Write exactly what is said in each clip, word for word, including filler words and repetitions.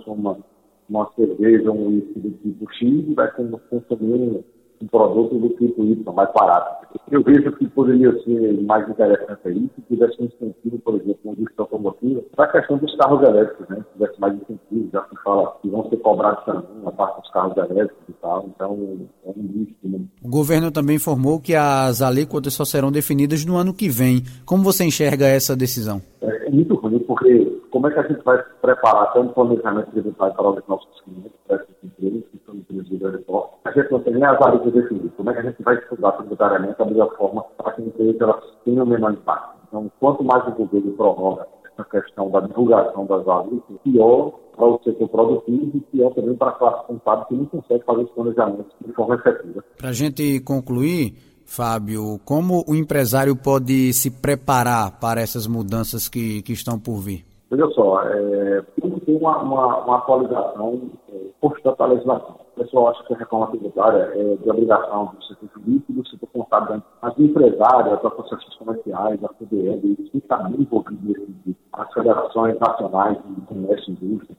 consuma uma cerveja ou um uísque do tipo X e vai consumir um produto do tipo Y, mais barato. Eu vejo que poderia ser mais interessante aí, se tivesse um incentivo, por exemplo, na indústria automotiva, para a questão dos carros elétricos, né? Se tivesse mais incentivo, já se fala que vão ser cobrados também a parte dos carros elétricos e tal, então é um risco, né? O governo também informou que as alíquotas só serão definidas no ano que vem. Como você enxerga essa decisão? É, é muito ruim, porque como é que a gente vai se preparar tanto planejamento tributário para os nossos clientes, para essas empresas que são empresas de grande porte? A gente não tem nem as alíquotas definidas. Como é que a gente vai estudar tributariamente a melhor forma para que a empresa ela tenha o menor impacto? Então, quanto mais o governo prorroga essa questão da divulgação das alíquotas, pior para o setor produtivo e pior também para a classe contábil que não consegue fazer os planejamentos de forma efetiva. Para a gente concluir, Fábio, como o empresário pode se preparar para essas mudanças que, que estão por vir? Veja só, é, tem que ter uma, uma, uma atualização é, constante da legislação. O pessoal acha que a reforma tributária é de obrigação do setor jurídico e do setor contábil. As empresárias, as associações comerciais, a C B L, eles têm que estar bem envolvidos nesse sentido. As federações nacionais de comércio e indústria,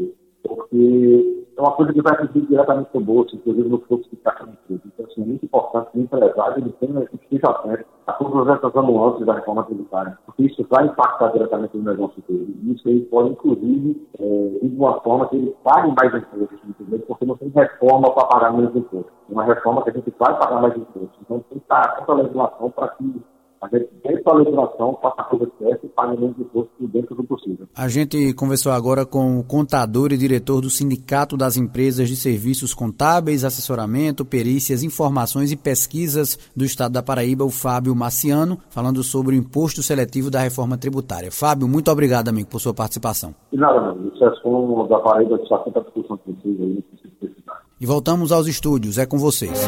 porque é uma coisa que vai pedir diretamente no bolso, inclusive no fluxo de caixa da empresa. Então, assim, é muito importante que o empresário ele tenha esteja atento a todas essas nuances da reforma tributária, porque isso vai impactar diretamente no negócio dele. E isso aí pode, inclusive, é, de uma forma que ele pague mais impostos, entendeu? Porque não tem reforma para pagar menos impostos. É uma reforma que a gente vai pagar mais impostos. Então, tem que estar atento à legislação para que a gente, dentro da legislação, faça a coisa certa e pague menos impostos dentro do possível. A gente conversou agora com o contador e diretor do Sindicato das Empresas de Serviços Contábeis, Assessoramento, Perícias, Informações e Pesquisas do Estado da Paraíba, o Fábio Marciano, falando sobre o imposto seletivo da reforma tributária. Fábio, muito obrigado, amigo, por sua participação. E nada, amigo. O SESCOM da Paraíba está sempre à discussão que precisa aí, necessidade. E voltamos aos estúdios, é com vocês.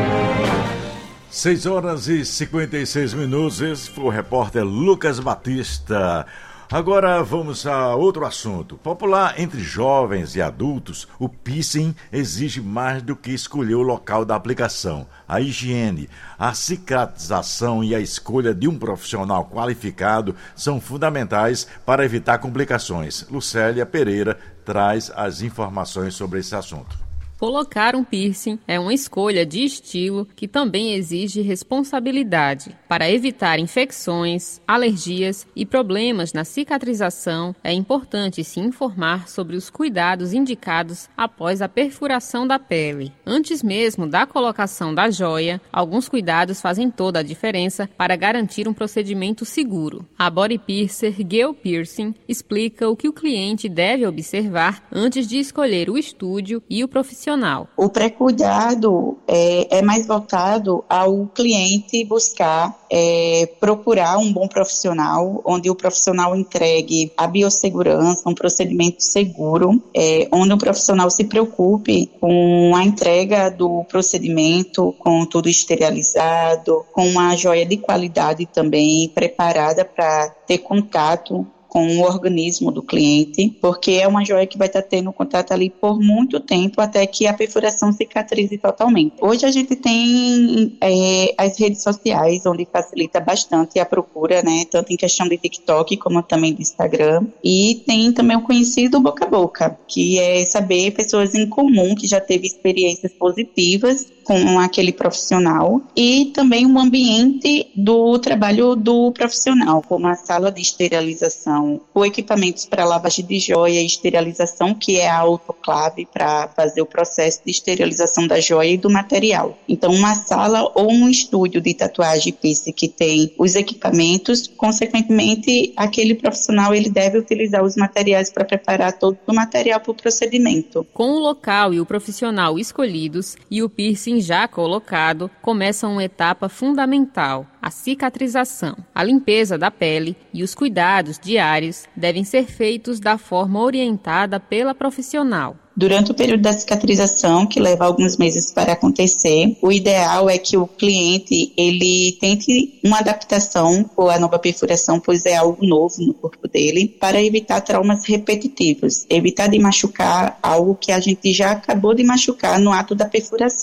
seis horas e cinquenta e seis minutos, esse foi o repórter Lucas Batista. Agora vamos a outro assunto. Popular entre jovens e adultos, o piercing exige mais do que escolher o local da aplicação. A higiene, a cicatrização e a escolha de um profissional qualificado são fundamentais para evitar complicações. Lucélia Pereira traz as informações sobre esse assunto. Colocar um piercing é uma escolha de estilo que também exige responsabilidade. Para evitar infecções, alergias e problemas na cicatrização, é importante se informar sobre os cuidados indicados após a perfuração da pele. Antes mesmo da colocação da joia, alguns cuidados fazem toda a diferença para garantir um procedimento seguro. A Body Piercer Gale Piercing explica o que o cliente deve observar antes de escolher o estúdio e o profissional. O pré-cuidado é, é mais voltado ao cliente buscar é, procurar um bom profissional, onde o profissional entregue a biossegurança, um procedimento seguro, é, onde o profissional se preocupe com a entrega do procedimento, com tudo esterilizado, com uma joia de qualidade também preparada para ter contato com o organismo do cliente, porque é uma joia que vai estar tendo contato ali por muito tempo até que a perfuração cicatrize totalmente. Hoje a gente tem é, as redes sociais, onde facilita bastante a procura, né, tanto em questão de TikTok como também do Instagram, e tem também o conhecido boca a boca, que é saber pessoas em comum que já teve experiências positivas com aquele profissional, e também o ambiente do trabalho do profissional, como a sala de esterilização, ou equipamentos para lavagem de joia e esterilização, que é a autoclave para fazer o processo de esterilização da joia e do material. Então, uma sala ou um estúdio de tatuagem e piercing que tem os equipamentos, consequentemente, aquele profissional ele deve utilizar os materiais para preparar todo o material para o procedimento. Com o local e o profissional escolhidos e o piercing já colocado, começa uma etapa fundamental, a cicatrização. A limpeza da pele e os cuidados diários devem ser feitos da forma orientada pela profissional. Durante o período da cicatrização, que leva alguns meses para acontecer, o ideal é que o cliente ele tente uma adaptação com a nova perfuração, pois é algo novo no corpo dele, para evitar traumas repetitivos, evitar de machucar algo que a gente já acabou de machucar no ato da perfuração.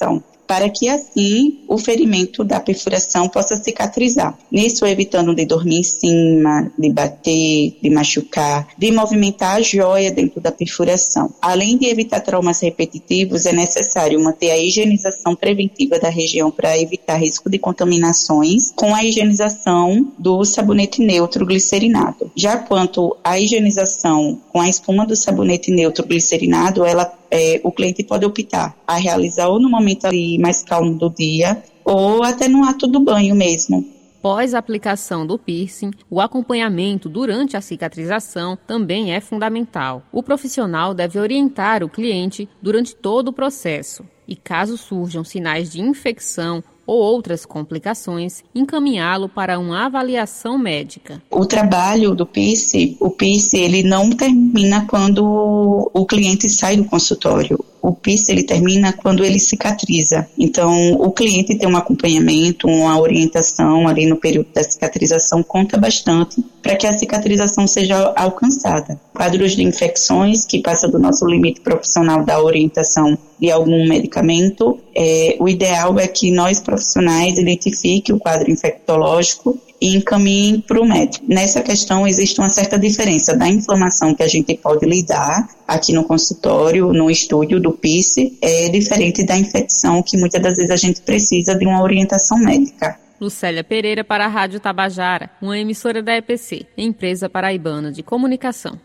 para que assim o ferimento da perfuração possa cicatrizar. Nisso, evitando de dormir em cima, de bater, de machucar, de movimentar a joia dentro da perfuração. Além de evitar traumas repetitivos, é necessário manter a higienização preventiva da região para evitar risco de contaminações com a higienização do sabonete neutro glicerinado. Já quanto à higienização com a espuma do sabonete neutro glicerinado, ela, é, o cliente pode optar a realizar ou no momento ali mais calmo do dia ou até no ato do banho mesmo. Após a aplicação do piercing, o acompanhamento durante a cicatrização também é fundamental. O profissional deve orientar o cliente durante todo o processo e, caso surjam sinais de infecção ou outras complicações, encaminhá-lo para uma avaliação médica. O trabalho do piercing, o piercing ele não termina quando o cliente sai do consultório. O piercing ele termina quando ele cicatriza. Então, o cliente tem um acompanhamento, uma orientação ali no período da cicatrização conta bastante para que a cicatrização seja alcançada. Quadros de infecções que passam do nosso limite profissional da orientação de algum medicamento, é, o ideal é que nós profissionais identifiquem o quadro infectológico e encaminhem para o médico. Nessa questão existe uma certa diferença da inflamação que a gente pode lidar aqui no consultório, no estúdio do piercing, é diferente da infecção que muitas das vezes a gente precisa de uma orientação médica. Lucélia Pereira para a Rádio Tabajara, uma emissora da E P C, Empresa Paraibana de Comunicação.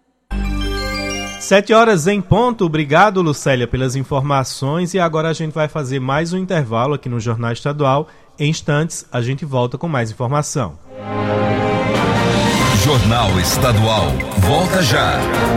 Sete horas em ponto. Obrigado, Lucélia, pelas informações. E agora a gente vai fazer mais um intervalo aqui no Jornal Estadual. Em instantes, a gente volta com mais informação. Jornal Estadual. Volta já.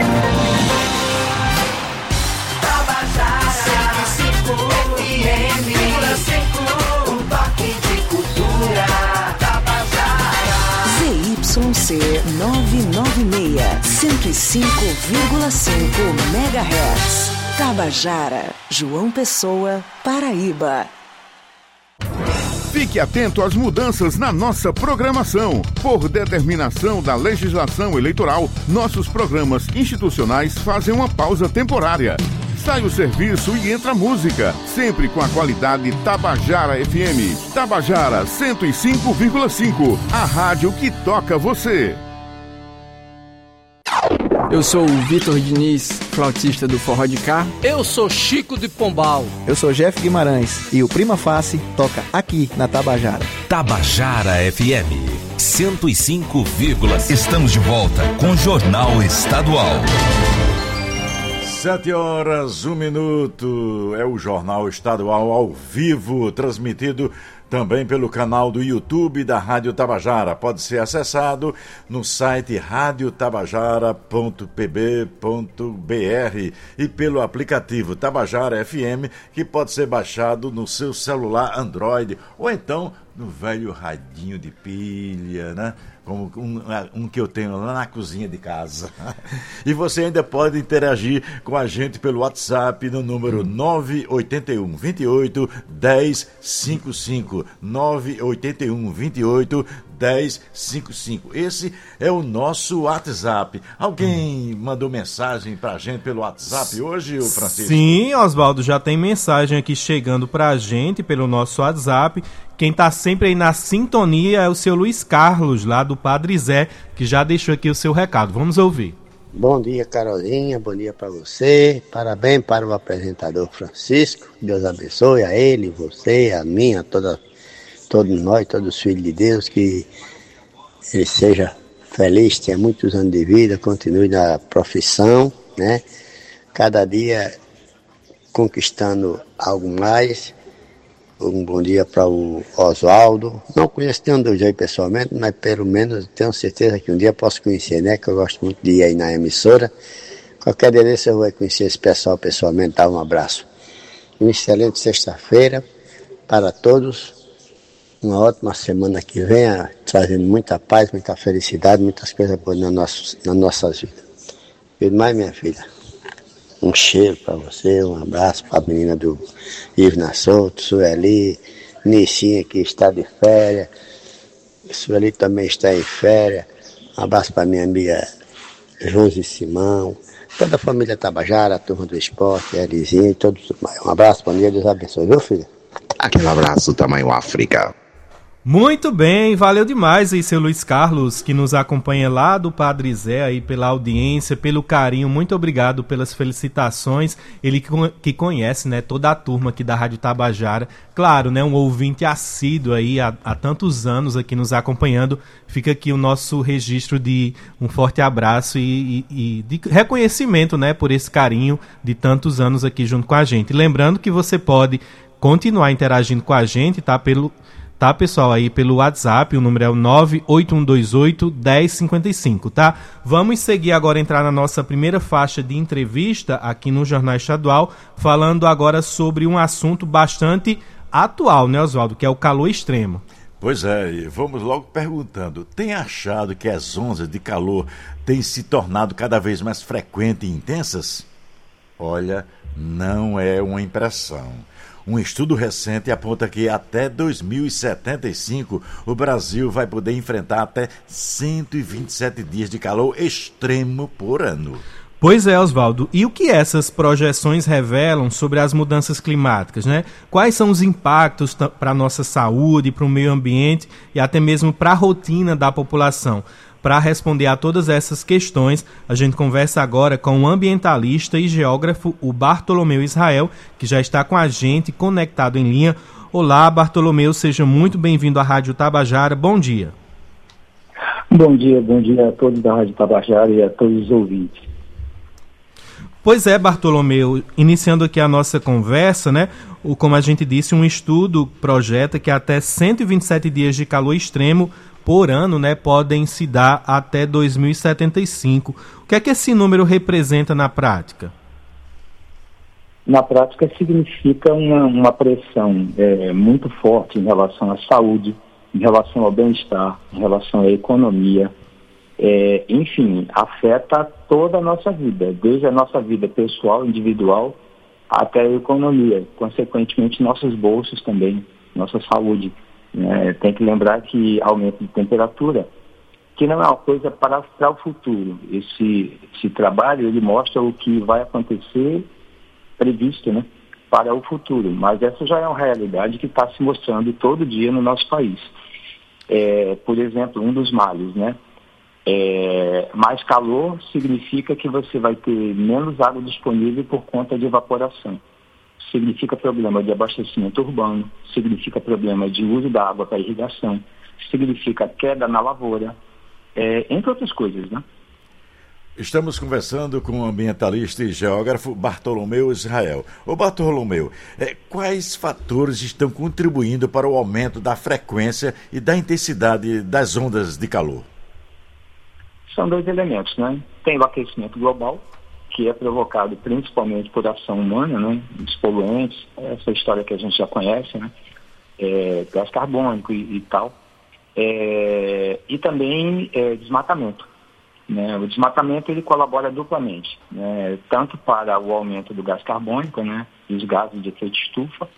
Z Y C novecentos e noventa e seis, cento e cinco vírgula cinco megahertz. Tabajara, João Pessoa, Paraíba. Fique atento às mudanças na nossa programação. Por determinação da legislação eleitoral, nossos programas institucionais fazem uma pausa temporária. Sai o serviço e entra a música, sempre com a qualidade Tabajara F M. Tabajara cento e cinco vírgula cinco, a rádio que toca você. Eu sou o Vitor Diniz, flautista do Forró de Cá. Eu sou Chico de Pombal. Eu sou Jeff Guimarães e o Prima Face toca aqui na Tabajara. Tabajara F M cento e cinco vírgula cinco. Estamos de volta com o Jornal Estadual. Sete horas, um minuto. É o Jornal Estadual ao vivo, transmitido também pelo canal do YouTube da Rádio Tabajara. Pode ser acessado no site rádio tabajara ponto p b ponto b r e pelo aplicativo Tabajara F M, que pode ser baixado no seu celular Android ou então no velho radinho de pilha, né? Como um, um que eu tenho lá na cozinha de casa. E você ainda pode interagir com a gente pelo WhatsApp no número nove oito um, vinte e oito, dez cinquenta e cinco. nove oito um, vinte e oito, dez cinquenta e cinco. Esse é o nosso WhatsApp. Alguém mandou mensagem pra gente pelo WhatsApp hoje, Francisco? Sim, Oswaldo, já tem mensagem aqui chegando pra gente pelo nosso WhatsApp. Quem tá sempre aí na sintonia é o seu Luiz Carlos, lá do Padre Zé, que já deixou aqui o seu recado. Vamos ouvir. Bom dia, Carolinha, bom dia para você. Parabéns para o apresentador Francisco. Deus abençoe a ele, você, a mim, a toda, todos nós, todos os filhos de Deus, que ele seja feliz, tenha muitos anos de vida, continue na profissão, né? Cada dia conquistando algo mais. Um bom dia para o Oswaldo. Não conheço nenhum dos dois pessoalmente, mas pelo menos tenho certeza que um dia posso conhecer, né? Que eu gosto muito de ir aí na emissora. Qualquer dia desse eu vou conhecer esse pessoal pessoalmente. Dá um abraço. Uma excelente sexta-feira para todos. Uma ótima semana que venha, trazendo muita paz, muita felicidade, muitas coisas boas nas nossas, nas nossas vidas. E mais, minha filha. Um cheiro para você, um abraço para a menina do Ivo Nassoto, Sueli, Nissinha que está de férias, Sueli também está em férias, um abraço para minha amiga Josi Simão, toda a família Tabajara, a turma do esporte, a Elizinha e todos mais. Um abraço, bom dia, Deus abençoe, viu filha? Aquele abraço, tamanho África. Muito bem, valeu demais aí, seu Luiz Carlos, que nos acompanha lá do Padre Zé, aí pela audiência, pelo carinho, muito obrigado pelas felicitações, ele que conhece, né, toda a turma aqui da Rádio Tabajara, claro, né, um ouvinte assíduo aí há, há tantos anos aqui nos acompanhando, fica aqui o nosso registro de um forte abraço e, e, e de reconhecimento, né, por esse carinho de tantos anos aqui junto com a gente. Lembrando que você pode continuar interagindo com a gente, tá, pelo... Tá, pessoal, aí pelo WhatsApp, o número é o nove oito um dois oito, um zero cinco cinco, tá? Vamos seguir agora, entrar na nossa primeira faixa de entrevista aqui no Jornal Estadual, falando agora sobre um assunto bastante atual, né, Oswaldo, que é o calor extremo. Pois é, e vamos logo perguntando, tem achado que as ondas de calor têm se tornado cada vez mais frequentes e intensas? Olha, não é uma impressão. Um estudo recente aponta que até dois mil e setenta e cinco o Brasil vai poder enfrentar até cento e vinte e sete dias de calor extremo por ano. Pois é, Oswaldo. E o que essas projeções revelam sobre as mudanças climáticas, né? Quais são os impactos para a nossa saúde, para o meio ambiente e até mesmo para a rotina da população? Para responder a todas essas questões, a gente conversa agora com o ambientalista e geógrafo, o Bartolomeu Israel, que já está com a gente conectado em linha. Olá, Bartolomeu, seja muito bem-vindo à Rádio Tabajara. Bom dia. Bom dia, bom dia a todos da Rádio Tabajara e a todos os ouvintes. Pois é, Bartolomeu, iniciando aqui a nossa conversa, né? O, como a gente disse, um estudo projeta que até cento e vinte e sete dias de calor extremo por ano, né, podem se dar até dois mil e setenta e cinco. O que é que esse número representa na prática? Na prática significa uma, uma pressão é, muito forte em relação à saúde, em relação ao bem-estar, em relação à economia. É, enfim, afeta toda a nossa vida, desde a nossa vida pessoal, individual, até a economia, consequentemente nossos bolsos também, nossa saúde. É, tem que lembrar que aumento de temperatura, que não é uma coisa para, para o futuro. Esse, esse trabalho, ele mostra o que vai acontecer previsto, né, para o futuro. Mas essa já é uma realidade que está se mostrando todo dia no nosso país. É, por exemplo, um dos males, né? É, mais calor significa que você vai ter menos água disponível por conta de evaporação. Significa problema de abastecimento urbano, significa problema de uso da água para irrigação, significa queda na lavoura, é, entre outras coisas, né? Estamos conversando com o ambientalista e geógrafo Bartolomeu Israel. Ô Bartolomeu, é, quais fatores estão contribuindo para o aumento da frequência e da intensidade das ondas de calor? São dois elementos, né? Tem o aquecimento global, que é provocado principalmente por ação humana, né? Os poluentes, essa história que a gente já conhece, né? É, gás carbônico e, e tal. É, e também é, desmatamento. Né? O desmatamento ele colabora duplamente, né? Tanto para o aumento do gás carbônico, né? E os gases de efeito estufa,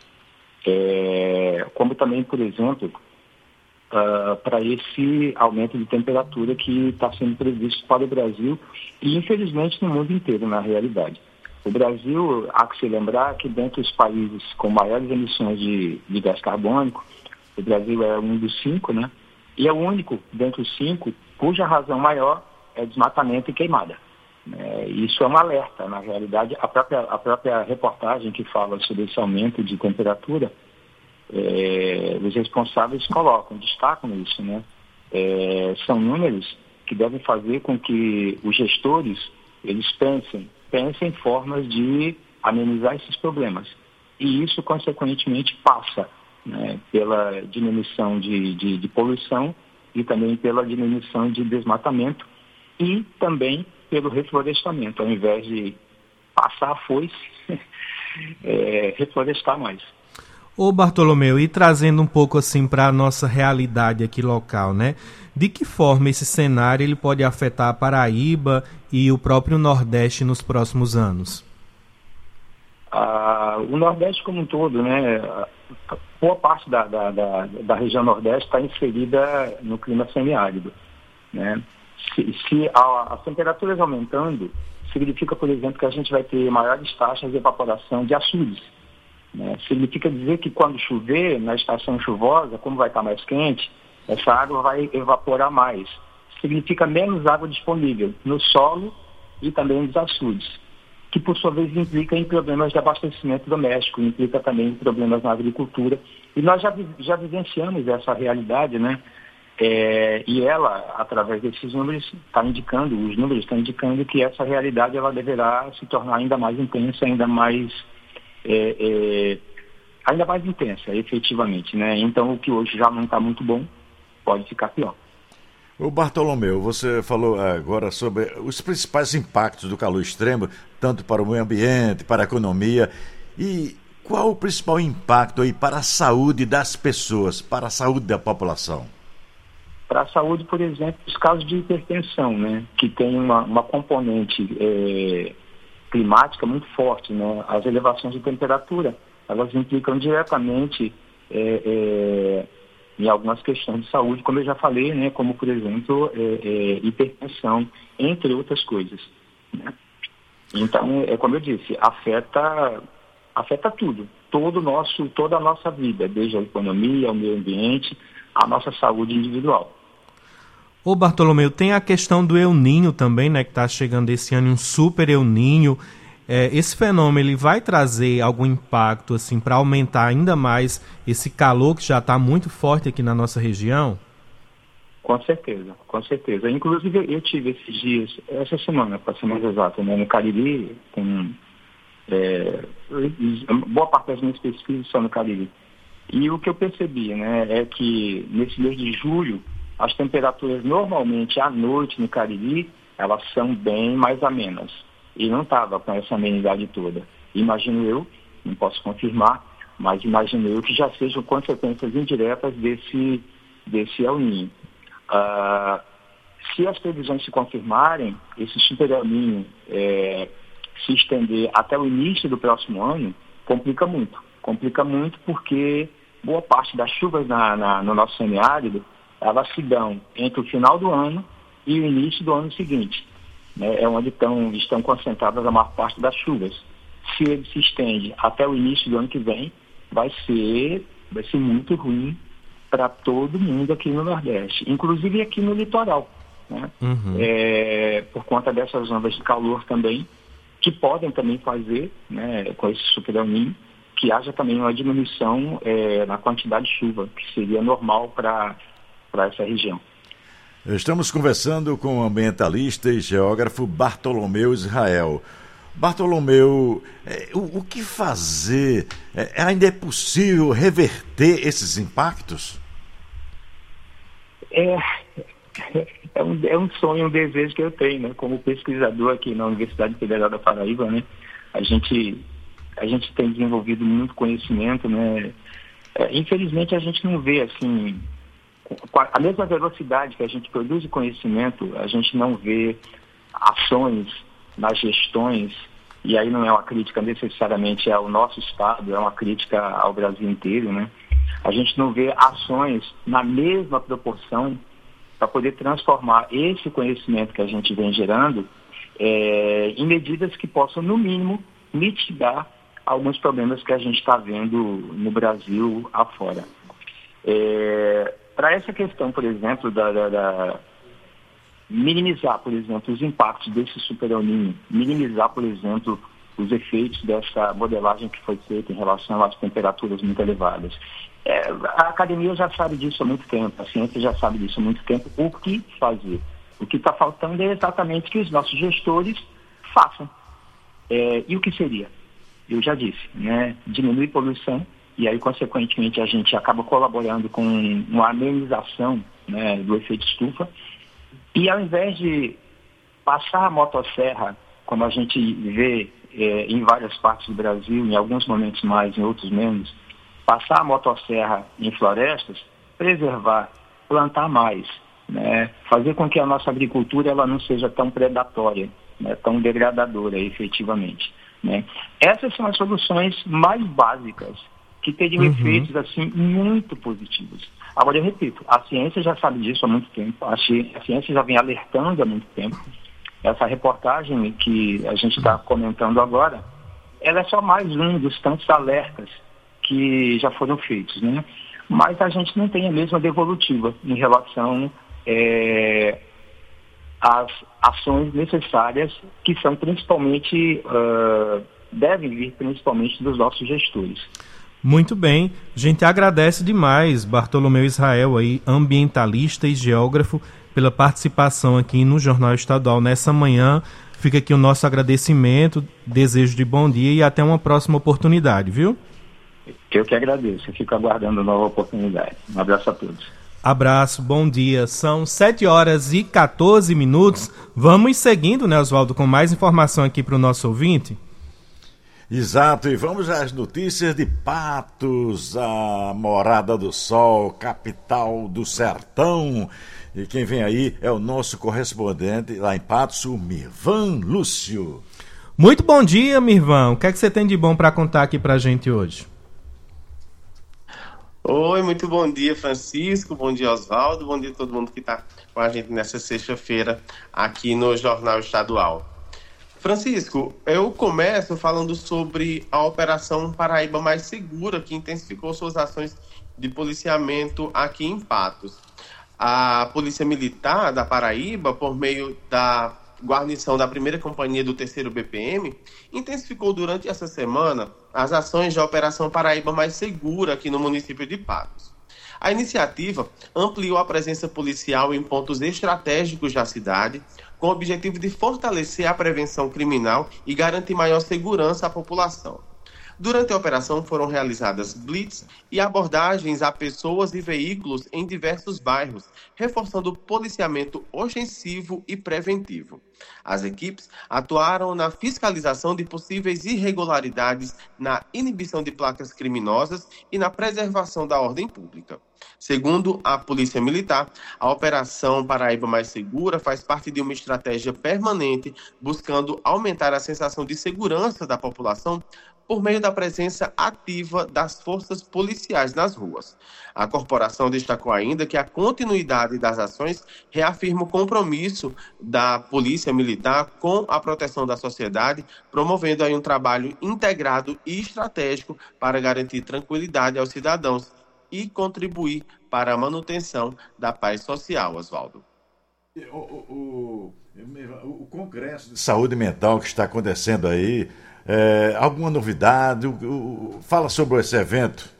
é, como também, por exemplo, Uh, para esse aumento de temperatura que está sendo previsto para o Brasil e, infelizmente, no mundo inteiro, na realidade. O Brasil, há que se lembrar que, dentre os países com maiores emissões de, de gás carbônico, o Brasil é um dos cinco, né? E é o único, dentre os cinco, cuja razão maior é desmatamento e queimada. É, isso é um alerta, na realidade. A própria, a própria reportagem que fala sobre esse aumento de temperatura, É, os responsáveis colocam, destacam isso, né? É, são números que devem fazer com que os gestores, eles pensem, pensem em formas de amenizar esses problemas. E isso, consequentemente, passa, né, pela diminuição de, de, de poluição e também pela diminuição de desmatamento e também pelo reflorestamento, ao invés de passar a foice, é, reflorestar mais. Ô Bartolomeu, e trazendo um pouco assim para a nossa realidade aqui local, né? De que forma esse cenário ele pode afetar a Paraíba e o próprio Nordeste nos próximos anos? Ah, o Nordeste como um todo, né? Boa parte da, da, da, da região Nordeste está inserida no clima semiárido, né? Se, se a, as temperaturas aumentando, significa, por exemplo, que a gente vai ter maiores taxas de evaporação de açudes. Né? Significa dizer que quando chover, na estação chuvosa, como vai estar mais quente, essa água vai evaporar mais. Significa menos água disponível no solo e também nos açudes, que por sua vez implica em problemas de abastecimento doméstico, implica também em problemas na agricultura. E nós já, já vivenciamos essa realidade, né? É, e ela, através desses números, está indicando, os números estão indicando que essa realidade ela deverá se tornar ainda mais intensa, ainda mais, é, é, ainda mais intensa, efetivamente, né? Então, o que hoje já não está muito bom, pode ficar pior. O Bartolomeu, você falou agora sobre os principais impactos do calor extremo, tanto para o meio ambiente, para a economia, e qual o principal impacto aí para a saúde das pessoas, para a saúde da população? Para a saúde, por exemplo, os casos de hipertensão, né, que tem uma, uma componente é, climática muito forte, né, as elevações de temperatura, elas implicam diretamente é, é, em algumas questões de saúde, como eu já falei, né, como, por exemplo, é, é, hipertensão, entre outras coisas. Né? Então, é como eu disse, afeta, afeta tudo, todo nosso, toda a nossa vida, desde a economia, ao meio ambiente, a nossa saúde individual. Ô Bartolomeu, tem a questão do El Niño também, né, que está chegando esse ano, um super El Niño. É, esse fenômeno ele vai trazer algum impacto assim, para aumentar ainda mais esse calor que já está muito forte aqui na nossa região? Com certeza, com certeza. Inclusive eu tive esses dias, essa semana, para ser mais exato, né, no Cariri, com é, boa parte das minhas pesquisas são no Cariri. E o que eu percebi, né, é que nesse mês de julho, as temperaturas normalmente à noite no Cariri, elas são bem mais amenas. E não estava com essa amenidade toda. Imagino eu, não posso confirmar, mas imagino eu que já sejam consequências indiretas desse, desse El Niño. Uh, se as previsões se confirmarem, esse super El Niño é, se estender até o início do próximo ano, complica muito. Complica muito porque boa parte das chuvas na, na, no nosso semiárido, elas se dão entre o final do ano e o início do ano seguinte. Né? É onde estão, estão concentradas a maior parte das chuvas. Se ele se estende até o início do ano que vem, vai ser, vai ser muito ruim para todo mundo aqui no Nordeste, inclusive aqui no litoral. Né? Uhum. É, por conta dessas ondas de calor também, que podem também fazer, né, com esse super El Niño, que haja também uma diminuição é, na quantidade de chuva, que seria normal para para essa região. Estamos conversando com o ambientalista e geógrafo Bartolomeu Israel. Bartolomeu, é, o, o que fazer? É, ainda é possível reverter esses impactos? É, é, um, é um sonho, um desejo que eu tenho, né? Como pesquisador aqui na Universidade Federal da Paraíba, né? A gente, a gente tem desenvolvido muito conhecimento, né? É, infelizmente a gente não vê assim... Com a mesma velocidade que a gente produz o conhecimento, a gente não vê ações nas gestões, e aí não é uma crítica necessariamente ao nosso Estado, é uma crítica ao Brasil inteiro, né? A gente não vê ações na mesma proporção para poder transformar esse conhecimento que a gente vem gerando é, em medidas que possam, no mínimo, mitigar alguns problemas que a gente está vendo no Brasil afora. É, Para essa questão, por exemplo, da, da, da minimizar, por exemplo, os impactos desse super El Niño, minimizar, por exemplo, os efeitos dessa modelagem que foi feita em relação às temperaturas muito elevadas. É, a academia já sabe disso há muito tempo, a ciência já sabe disso há muito tempo. O que fazer? O que está faltando é exatamente que os nossos gestores façam. É, e o que seria? Eu já disse, né? Diminuir poluição, e aí, consequentemente, a gente acaba colaborando com uma amenização, né, do efeito estufa. E ao invés de passar a motosserra, como a gente vê é, em várias partes do Brasil, em alguns momentos mais, em outros menos, passar a motosserra em florestas, preservar, plantar mais, né, fazer com que a nossa agricultura ela não seja tão predatória, né, tão degradadora, efetivamente. Né. Essas são as soluções mais básicas, que teriam uhum. efeitos assim muito positivos. Agora eu repito, a ciência já sabe disso há muito tempo, a ciência já vem alertando há muito tempo. Essa reportagem que a gente está comentando agora, ela é só mais um dos tantos alertas que já foram feitos, né? Mas a gente não tem a mesma devolutiva em relação é, às ações necessárias, que são principalmente, uh, devem vir principalmente dos nossos gestores. Muito bem, a gente agradece demais Bartolomeu Israel, aí, ambientalista e geógrafo, pela participação aqui no Jornal Estadual nessa manhã. Fica aqui o nosso agradecimento, desejo de bom dia e até uma próxima oportunidade, viu? Eu que agradeço, eu fico aguardando nova oportunidade. Um abraço a todos. Abraço, bom dia. São sete horas e quatorze minutos. Vamos seguindo, né, Oswaldo, com mais informação aqui para o nosso ouvinte. Exato, e vamos às notícias de Patos, a Morada do Sol, capital do sertão. E quem vem aí é o nosso correspondente lá em Patos, o Mirvan Lúcio. Muito bom dia, Mirvan. O que é que você tem de bom para contar aqui para a gente hoje? Oi, muito bom dia, Francisco, bom dia, Oswaldo, bom dia a todo mundo que está com a gente nessa sexta-feira aqui no Jornal Estadual. Francisco, eu começo falando sobre a Operação Paraíba Mais Segura, que intensificou suas ações de policiamento aqui em Patos. A Polícia Militar da Paraíba, por meio da guarnição da primeira companhia do terceiro B P M, intensificou durante essa semana as ações da Operação Paraíba Mais Segura aqui no município de Patos. A iniciativa ampliou a presença policial em pontos estratégicos da cidade, com o objetivo de fortalecer a prevenção criminal e garantir maior segurança à população. Durante a operação foram realizadas blitz e abordagens a pessoas e veículos em diversos bairros, reforçando o policiamento ostensivo e preventivo. As equipes atuaram na fiscalização de possíveis irregularidades, na inibição de placas criminosas e na preservação da ordem pública. Segundo a Polícia Militar, a Operação Paraíba Mais Segura faz parte de uma estratégia permanente buscando aumentar a sensação de segurança da população por meio da presença ativa das forças policiais nas ruas. A corporação destacou ainda que a continuidade das ações reafirma o compromisso da Polícia Militar com a proteção da sociedade, promovendo aí um trabalho integrado e estratégico para garantir tranquilidade aos cidadãos e contribuir para a manutenção da paz social, Oswaldo. O, o, o, o Congresso de Saúde Mental que está acontecendo aí, é, alguma novidade? O, o, fala sobre esse evento.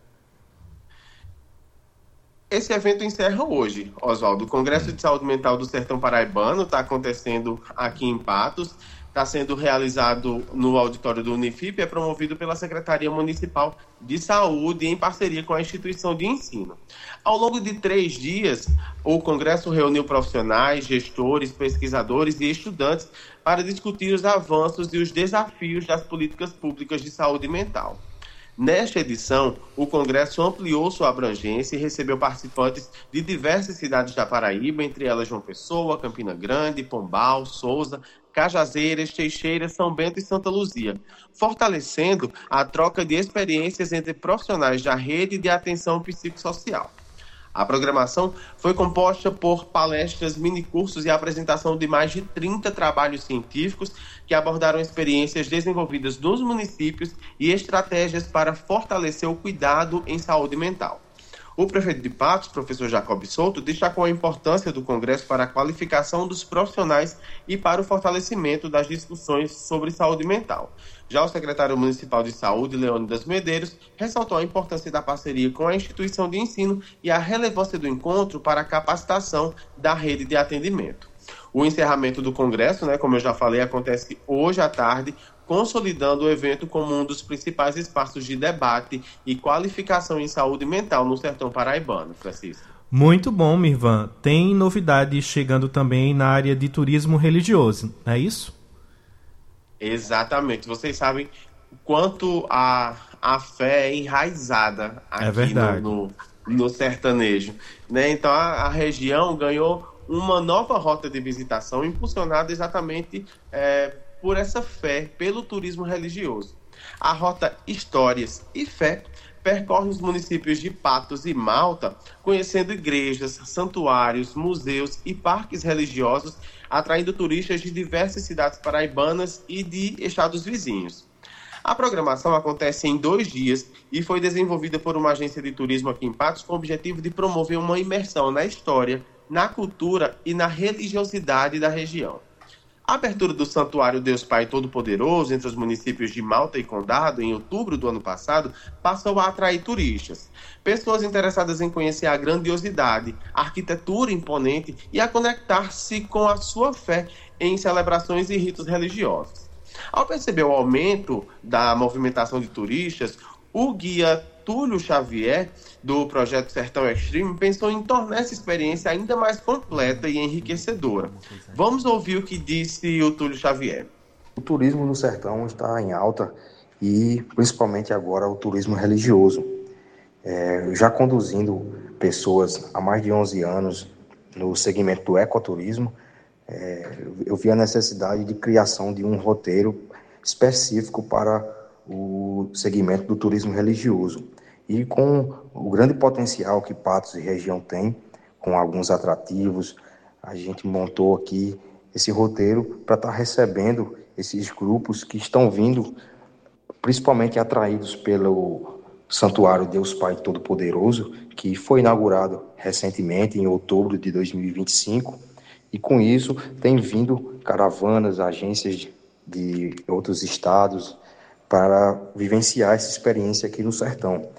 Esse evento encerra hoje, Oswaldo. O Congresso de Saúde Mental do Sertão Paraibano está acontecendo aqui em Patos, está sendo realizado no auditório do Unifip, é promovido pela Secretaria Municipal de Saúde em parceria com a instituição de ensino. Ao longo de três dias, o Congresso reuniu profissionais, gestores, pesquisadores e estudantes para discutir os avanços e os desafios das políticas públicas de saúde mental. Nesta edição, o Congresso ampliou sua abrangência e recebeu participantes de diversas cidades da Paraíba, entre elas João Pessoa, Campina Grande, Pombal, Souza, Cajazeiras, Teixeira, São Bento e Santa Luzia, fortalecendo a troca de experiências entre profissionais da rede de atenção psicossocial. A programação foi composta por palestras, minicursos e apresentação de mais de trinta trabalhos científicos que abordaram experiências desenvolvidas nos municípios e estratégias para fortalecer o cuidado em saúde mental. O prefeito de Patos, professor Jacob Souto, destacou a importância do Congresso para a qualificação dos profissionais e para o fortalecimento das discussões sobre saúde mental. Já o secretário municipal de saúde, Leônidas Medeiros, ressaltou a importância da parceria com a instituição de ensino e a relevância do encontro para a capacitação da rede de atendimento. O encerramento do Congresso, né, como eu já falei, acontece hoje à tarde, consolidando o evento como um dos principais espaços de debate e qualificação em saúde mental no sertão paraibano, Francisco. Muito bom, Mirvan. Tem novidades chegando também na área de turismo religioso, não é isso? Exatamente. Vocês sabem quanto a, a fé é enraizada aqui é no, no, no sertanejo, né? Então a, a região ganhou uma nova rota de visitação impulsionada exatamente é, por essa fé, pelo turismo religioso. A rota Histórias e Fé percorre os municípios de Patos e Malta, conhecendo igrejas, santuários, museus e parques religiosos, atraindo turistas de diversas cidades paraibanas e de estados vizinhos. A programação acontece em dois dias e foi desenvolvida por uma agência de turismo aqui em Patos com o objetivo de promover uma imersão na história, na cultura e na religiosidade da região. A abertura do Santuário Deus Pai Todo-Poderoso entre os municípios de Malta e Condado, em outubro do ano passado, passou a atrair turistas. Pessoas interessadas em conhecer a grandiosidade, a arquitetura imponente e a conectar-se com a sua fé em celebrações e ritos religiosos. Ao perceber o aumento da movimentação de turistas, o guia Túlio Xavier, do projeto Sertão Extreme, pensou em tornar essa experiência ainda mais completa e enriquecedora. Vamos ouvir o que disse o Túlio Xavier. O turismo no sertão está em alta e, principalmente agora, o turismo religioso. É, já conduzindo pessoas há mais de onze anos no segmento do ecoturismo, é, eu vi a necessidade de criação de um roteiro específico para o segmento do turismo religioso. E com o grande potencial que Patos e região tem, com alguns atrativos, a gente montou aqui esse roteiro para estar recebendo esses grupos que estão vindo, principalmente atraídos pelo Santuário Deus Pai Todo-Poderoso, que foi inaugurado recentemente, em outubro de dois mil e vinte e cinco, e com isso tem vindo caravanas, agências de, de outros estados, para vivenciar essa experiência aqui no sertão.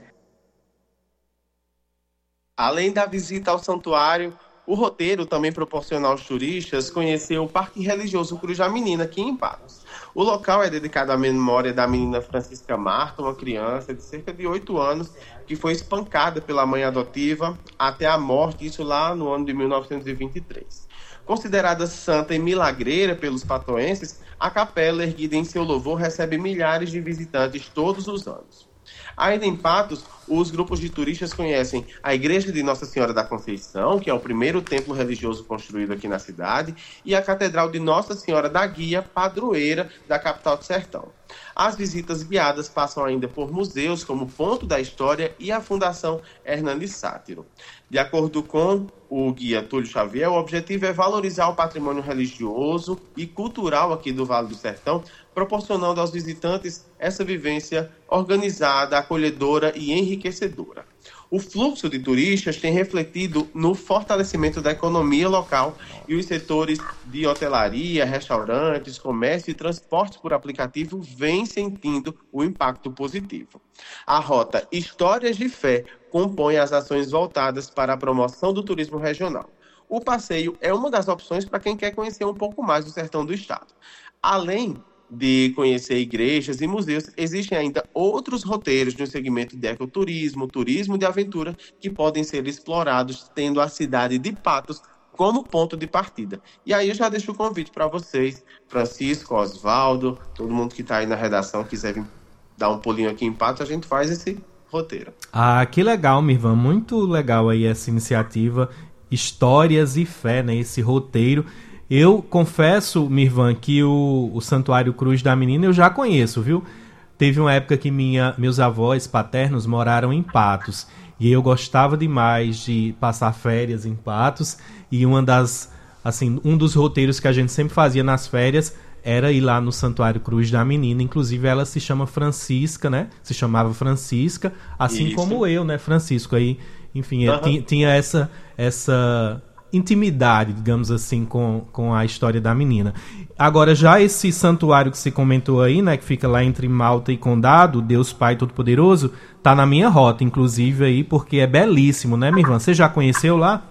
Além da visita ao santuário, o roteiro também proporciona aos turistas conhecer o Parque Religioso Cruz da Menina, aqui em Patos. O local é dedicado à memória da menina Francisca Marta, uma criança de cerca de oito anos, que foi espancada pela mãe adotiva até a morte, isso lá no ano de mil novecentos e vinte e três. Considerada santa e milagreira pelos patoenses, a capela, erguida em seu louvor, recebe milhares de visitantes todos os anos. Ainda em Patos, os grupos de turistas conhecem a Igreja de Nossa Senhora da Conceição, que é o primeiro templo religioso construído aqui na cidade, e a Catedral de Nossa Senhora da Guia, padroeira da capital do sertão. As visitas guiadas passam ainda por museus como o Ponto da História e a Fundação Hernani Sátiro. De acordo com o guia Túlio Xavier, o objetivo é valorizar o patrimônio religioso e cultural aqui do Vale do Sertão, proporcionando aos visitantes essa vivência organizada, acolhedora e enriquecedora. O fluxo de turistas tem refletido no fortalecimento da economia local e os setores de hotelaria, restaurantes, comércio e transporte por aplicativo vêm sentindo o impacto positivo. A rota Histórias de Fé compõe as ações voltadas para a promoção do turismo regional. O passeio é uma das opções para quem quer conhecer um pouco mais do sertão do estado. Além de conhecer igrejas e museus, existem ainda outros roteiros no segmento de ecoturismo, turismo de aventura, que podem ser explorados, tendo a cidade de Patos como ponto de partida. E aí eu já deixo o convite para vocês, Francisco, Osvaldo, todo mundo que está aí na redação, quiser vir dar um pulinho aqui em Patos, a gente faz esse roteiro. Ah, que legal, Mirvan, muito legal aí essa iniciativa, Histórias e Fé, né, esse roteiro. Eu confesso, Mirvan, que o, o Santuário Cruz da Menina eu já conheço, viu? Teve uma época que minha, meus avós paternos moraram em Patos. E eu gostava demais de passar férias em Patos. E uma das, assim, um dos roteiros que a gente sempre fazia nas férias era ir lá no Santuário Cruz da Menina. Inclusive ela se chama Francisca, né? Se chamava Francisca, assim Isso. como eu, né, Francisco? Aí, enfim, uhum. tinha, tinha essa... essa intimidade, digamos assim, com, com a história da menina. Agora, já esse santuário que você comentou aí, né, que fica lá entre Malta e Condado, Deus Pai Todo-Poderoso, tá na minha rota, inclusive, aí, porque é belíssimo, né, minha irmã? Você já conheceu lá?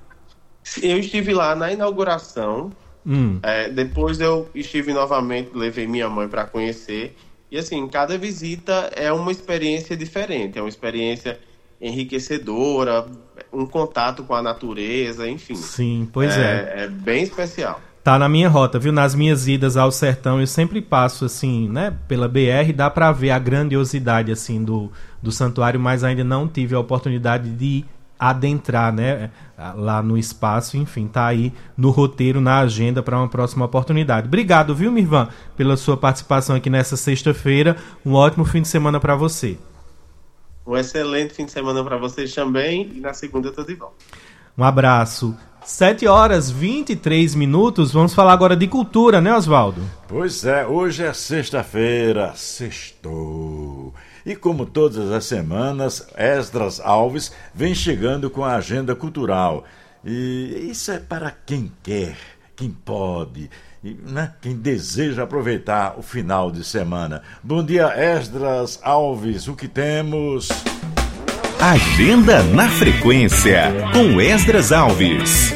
Eu estive lá na inauguração, hum. é, depois eu estive novamente, levei minha mãe para conhecer, e assim, cada visita é uma experiência diferente, é uma experiência enriquecedora, um contato com a natureza, enfim. Sim, pois é. É, é bem especial. Tá na minha rota, viu? Nas minhas idas ao sertão, eu sempre passo, assim, né, pela B R, dá pra ver a grandiosidade, assim, do, do santuário, mas ainda não tive a oportunidade de adentrar, né, lá no espaço, enfim, tá aí no roteiro, na agenda para uma próxima oportunidade. Obrigado, viu, Mirvan, pela sua participação aqui nessa sexta-feira. Um ótimo fim de semana para você. Um excelente fim de semana para vocês também, e na segunda eu tô de volta. Um abraço. sete horas e vinte e três minutos, vamos falar agora de cultura, né, Oswaldo? Pois é, hoje é sexta-feira, sextou. E como todas as semanas, Esdras Alves vem chegando com a agenda cultural. E isso é para quem quer, quem pode, né? Quem deseja aproveitar o final de semana. Bom dia, Esdras Alves, o que temos? Agenda na Frequência, com Esdras Alves.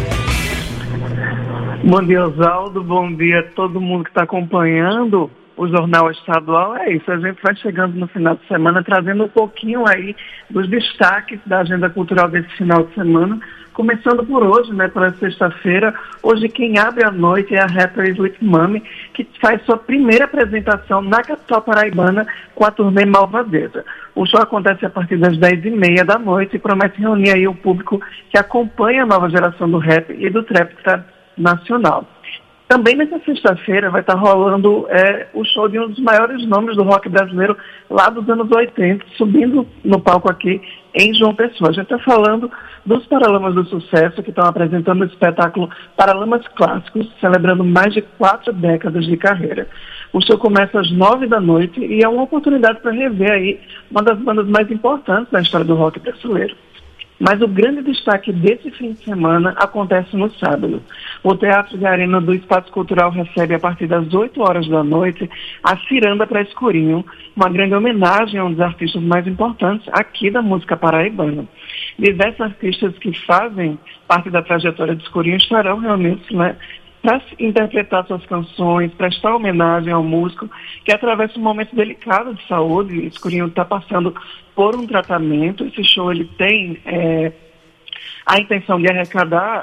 Bom dia, Oswaldo. Bom dia a todo mundo que está acompanhando o Jornal Estadual. É isso, a gente vai chegando no final de semana, trazendo um pouquinho aí dos destaques da agenda cultural desse final de semana. Começando por hoje, né, pela sexta-feira. Hoje quem abre a noite é a rapper Slick Mami, que faz sua primeira apresentação na capital paraibana com a turnê Malvadeza. O show acontece a partir das dez e meia da noite e promete reunir aí o público que acompanha a nova geração do rap e do trap nacional. Também nessa sexta-feira vai estar rolando é, o show de um dos maiores nomes do rock brasileiro lá dos anos oitenta, subindo no palco aqui em João Pessoa. A gente está falando dos Paralamas do Sucesso, que estão apresentando o espetáculo Paralamas Clássicos, celebrando mais de quatro décadas de carreira. O show começa às nove da noite e é uma oportunidade para rever aí uma das bandas mais importantes da história do rock brasileiro. Mas o grande destaque desse fim de semana acontece no sábado. O Teatro de Arena do Espaço Cultural recebe, a partir das oito horas da noite, a Ciranda para Escurinho, uma grande homenagem a um dos artistas mais importantes aqui da música paraibana. Diversos artistas que fazem parte da trajetória de Escurinho estarão reunidos, né, para interpretar suas canções, prestar homenagem ao músico que atravessa um momento delicado de saúde. Escurinho está passando por um tratamento. Esse show ele tem é, a intenção de arrecadar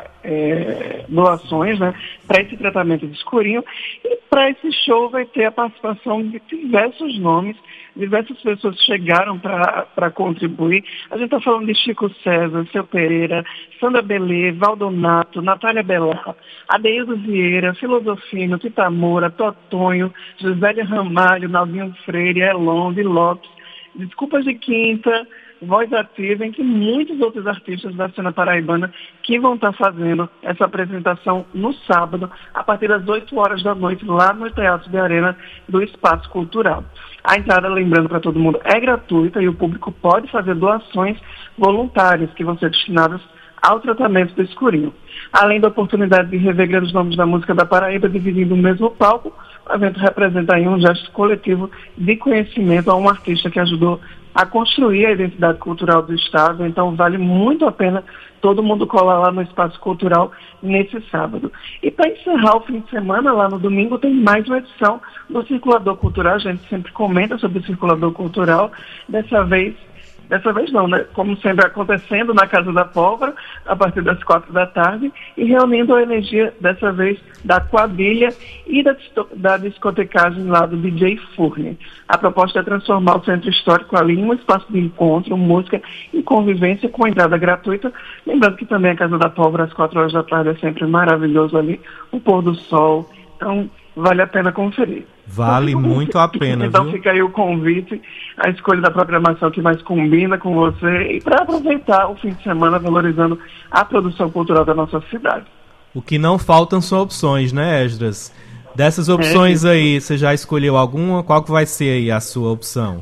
é, doações, né, para esse tratamento de Escurinho. E para esse show vai ter a participação de diversos nomes. Diversas pessoas chegaram para contribuir. A gente está falando de Chico César, Seu Pereira, Sandra Belê, Valdonato, Natália Bellar, Adeildo Vieira, Filosofino, Tita Moura, Totonho, Josélia Ramalho, Naldinho Freire, Elon, de Lopes, Desculpas de Quinta, Voz Ativa, entre muitos outros artistas da cena paraibana que vão estar fazendo essa apresentação no sábado, a partir das oito horas da noite, lá no Teatro de Arena do Espaço Cultural. A entrada, lembrando para todo mundo, é gratuita e o público pode fazer doações voluntárias que vão ser destinadas ao tratamento do Escurinho. Além da oportunidade de rever grandes nomes da música da Paraíba dividindo o mesmo palco, o evento representa aí um gesto coletivo de conhecimento a um artista que ajudou a construir a identidade cultural do Estado. Então vale muito a pena todo mundo colar lá no Espaço Cultural nesse sábado. E para encerrar o fim de semana, lá no domingo, tem mais uma edição do Circulador Cultural. A gente sempre comenta sobre o Circulador Cultural. Dessa vez, dessa vez não, né? Como sempre acontecendo na Casa da Pólvora, a partir das quatro da tarde, e reunindo a energia, dessa vez, da quadrilha e da, da discotecagem lá do D J Furne. A proposta é transformar o Centro Histórico ali em um espaço de encontro, música e convivência com entrada gratuita. Lembrando que também a Casa da Pólvora, às quatro horas da tarde, é sempre maravilhoso ali, o pôr do sol. Então, vale a pena conferir. Vale então, muito a pena, então, viu? Fica aí o convite, a escolha da programação que mais combina com você e para aproveitar o fim de semana valorizando a produção cultural da nossa cidade. O que não faltam são opções, né, Esdras? Dessas opções é, aí, você já escolheu alguma? Qual que vai ser aí a sua opção?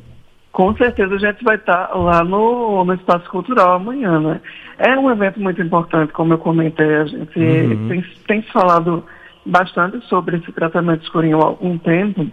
Com certeza a gente vai estar lá no, no Espaço Cultural amanhã, né? É um evento muito importante, como eu comentei, a gente uhum. tem, tem falado bastante sobre esse tratamento escurinho há algum tempo,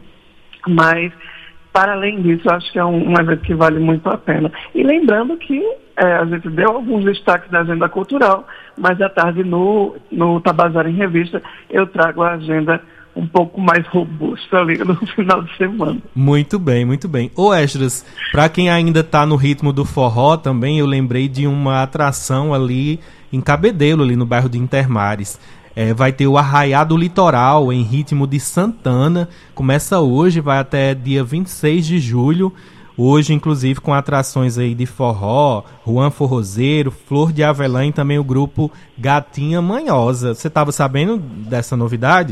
mas para além disso, acho que é um, um evento que vale muito a pena. E lembrando que é, a gente deu alguns destaques da agenda cultural, mas à tarde no, no Tabajara em Revista eu trago a agenda um pouco mais robusta ali no final de semana. Muito bem, muito bem. Ô Esdras, para quem ainda está no ritmo do forró também, eu lembrei de uma atração ali em Cabedelo, ali no bairro de Intermares. É, vai ter o Arraiá do Litoral em ritmo de Santana. Começa hoje, vai até dia vinte e seis de julho. Hoje, inclusive, com atrações aí de forró, Juan Forrozeiro, Flor de Avelã e também o grupo Gatinha Manhosa. Você estava sabendo dessa novidade?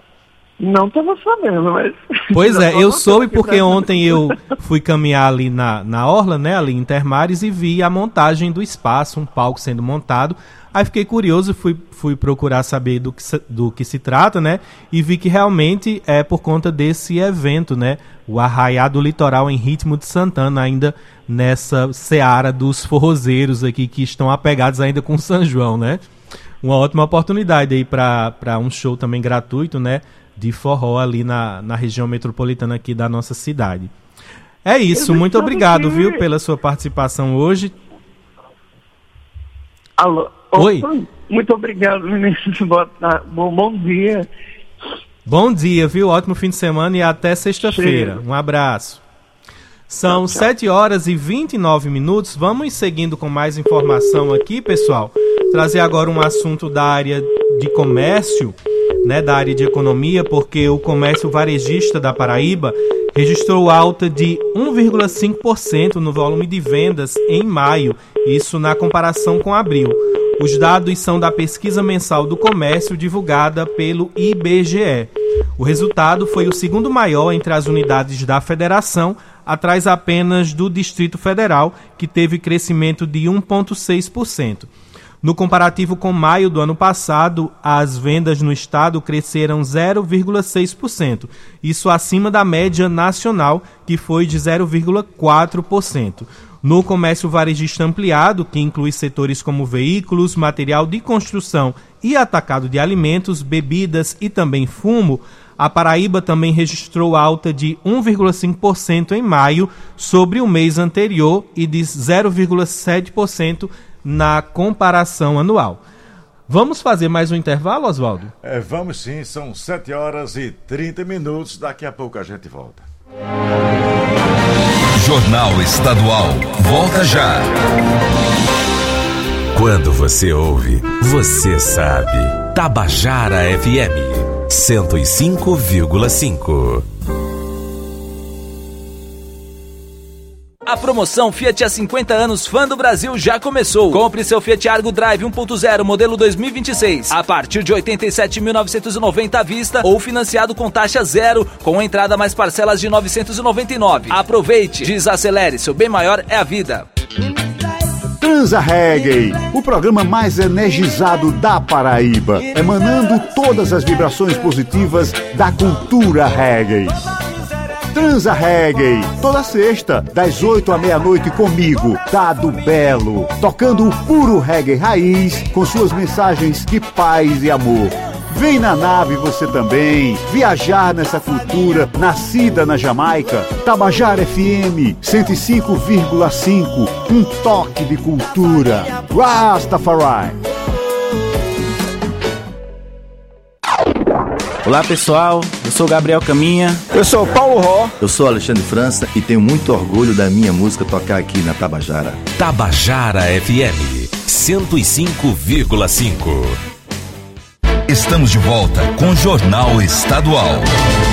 Não estava sabendo, mas... Pois é, eu soube porque ontem eu fui caminhar ali na, na Orla, né, ali em Intermares, e vi a montagem do espaço, um palco sendo montado. Aí fiquei curioso, fui, fui procurar saber do que, se, do que se trata, né? E vi que realmente é por conta desse evento, né? O Arraiá do Litoral em Ritmo de Santana, ainda nessa seara dos forrozeiros aqui que estão apegados ainda com São João, né? Uma ótima oportunidade aí para um show também gratuito, né? De forró ali na, na região metropolitana aqui da nossa cidade. É isso, muito obrigado, que... viu, pela sua participação hoje. Alô? Oi. Opa, muito obrigado, Vinícius. Bom, bom dia. Bom dia, viu? Ótimo fim de semana e até sexta-feira. Um abraço. São sete horas e vinte e nove minutos. Vamos seguindo com mais informação aqui, pessoal. Trazer agora um assunto da área de comércio, né, da área de economia, porque o comércio varejista da Paraíba registrou alta de um vírgula cinco por cento no volume de vendas em maio, isso na comparação com abril. Os dados são da pesquisa mensal do comércio divulgada pelo I B G E. O resultado foi o segundo maior entre as unidades da federação, atrás apenas do Distrito Federal, que teve crescimento de um vírgula seis por cento. No comparativo com maio do ano passado, as vendas no estado cresceram zero vírgula seis por cento, isso acima da média nacional, que foi de zero vírgula quatro por cento. No comércio varejista ampliado, que inclui setores como veículos, material de construção e atacado de alimentos, bebidas e também fumo, a Paraíba também registrou alta de um vírgula cinco por cento em maio sobre o mês anterior e de zero vírgula sete por cento na comparação anual. Vamos fazer mais um intervalo, Oswaldo? É, vamos sim, são sete horas e trinta minutos, daqui a pouco a gente volta. Jornal Estadual, volta já. Quando você ouve, você sabe. Tabajara F M, cento e cinco vírgula cinco. A promoção Fiat há cinquenta anos Fã do Brasil já começou. Compre seu Fiat Argo Drive um ponto zero, modelo dois mil e vinte e seis, a partir de oitenta e sete mil novecentos e noventa à vista ou financiado com taxa zero, com entrada mais parcelas de novecentos e noventa e nove. Aproveite, desacelere, seu bem maior é a vida. Transa Reggae, o programa mais energizado da Paraíba, emanando todas as vibrações positivas da cultura reggae. Transa Reggae, toda sexta, das oito à meia-noite comigo, Dado Belo, tocando o puro reggae raiz, com suas mensagens de paz e amor. Vem na nave você também, viajar nessa cultura nascida na Jamaica. Tabajara F M, cento e cinco vírgula cinco, um toque de cultura. Rastafari. Olá pessoal, eu sou Gabriel Caminha. Eu sou Paulo Ró. Eu sou Alexandre França e tenho muito orgulho da minha música tocar aqui na Tabajara. Tabajara F M, cento e cinco vírgula cinco. Estamos de volta com o Jornal Estadual.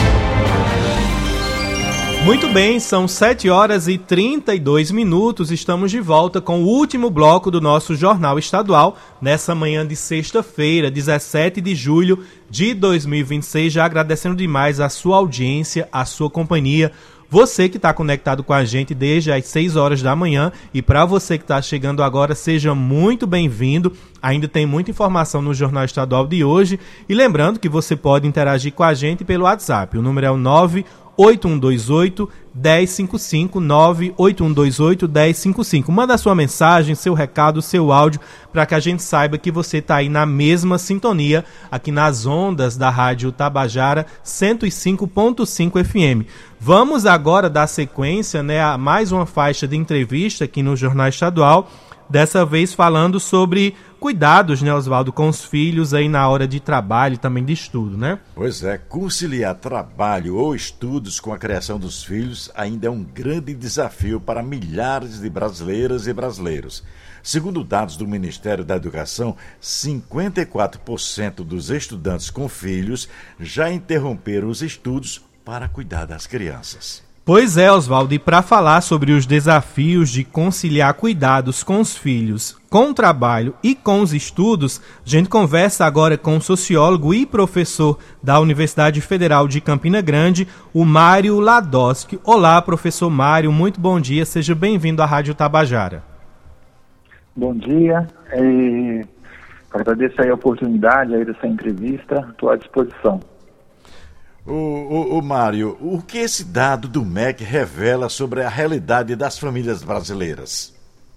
Muito bem, são sete horas e trinta e dois minutos, estamos de volta com o último bloco do nosso Jornal Estadual, nessa manhã de sexta-feira, dezessete de julho de dois mil e vinte e seis, já agradecendo demais a sua audiência, a sua companhia, você que está conectado com a gente desde as seis horas da manhã, e para você que está chegando agora, seja muito bem-vindo. Ainda tem muita informação no Jornal Estadual de hoje, e lembrando que você pode interagir com a gente pelo WhatsApp, o número é o nove oito um dois oito, um zero cinco cinco, nove oito um dois oito, um zero cinco cinco. Manda a sua mensagem, seu recado, seu áudio, para que a gente saiba que você está aí na mesma sintonia, aqui nas ondas da Rádio Tabajara cento e cinco ponto cinco F M. Vamos agora dar sequência, né, a mais uma faixa de entrevista aqui no Jornal Estadual, dessa vez falando sobre cuidados, né, Oswaldo, com os filhos aí na hora de trabalho e também de estudo, né? Pois é, conciliar trabalho ou estudos com a criação dos filhos ainda é um grande desafio para milhares de brasileiras e brasileiros. Segundo dados do Ministério da Educação, cinquenta e quatro por cento dos estudantes com filhos já interromperam os estudos para cuidar das crianças. Pois é, Oswaldo, e para falar sobre os desafios de conciliar cuidados com os filhos, com o trabalho e com os estudos, a gente conversa agora com o sociólogo e professor da Universidade Federal de Campina Grande, o Mário Ladosky. Olá, professor Mário, muito bom dia, seja bem-vindo à Rádio Tabajara. Bom dia, é... Agradeço aí a oportunidade aí dessa entrevista, estou à disposição. O, o, o Mário, o que esse dado do M E C revela sobre a realidade das famílias brasileiras?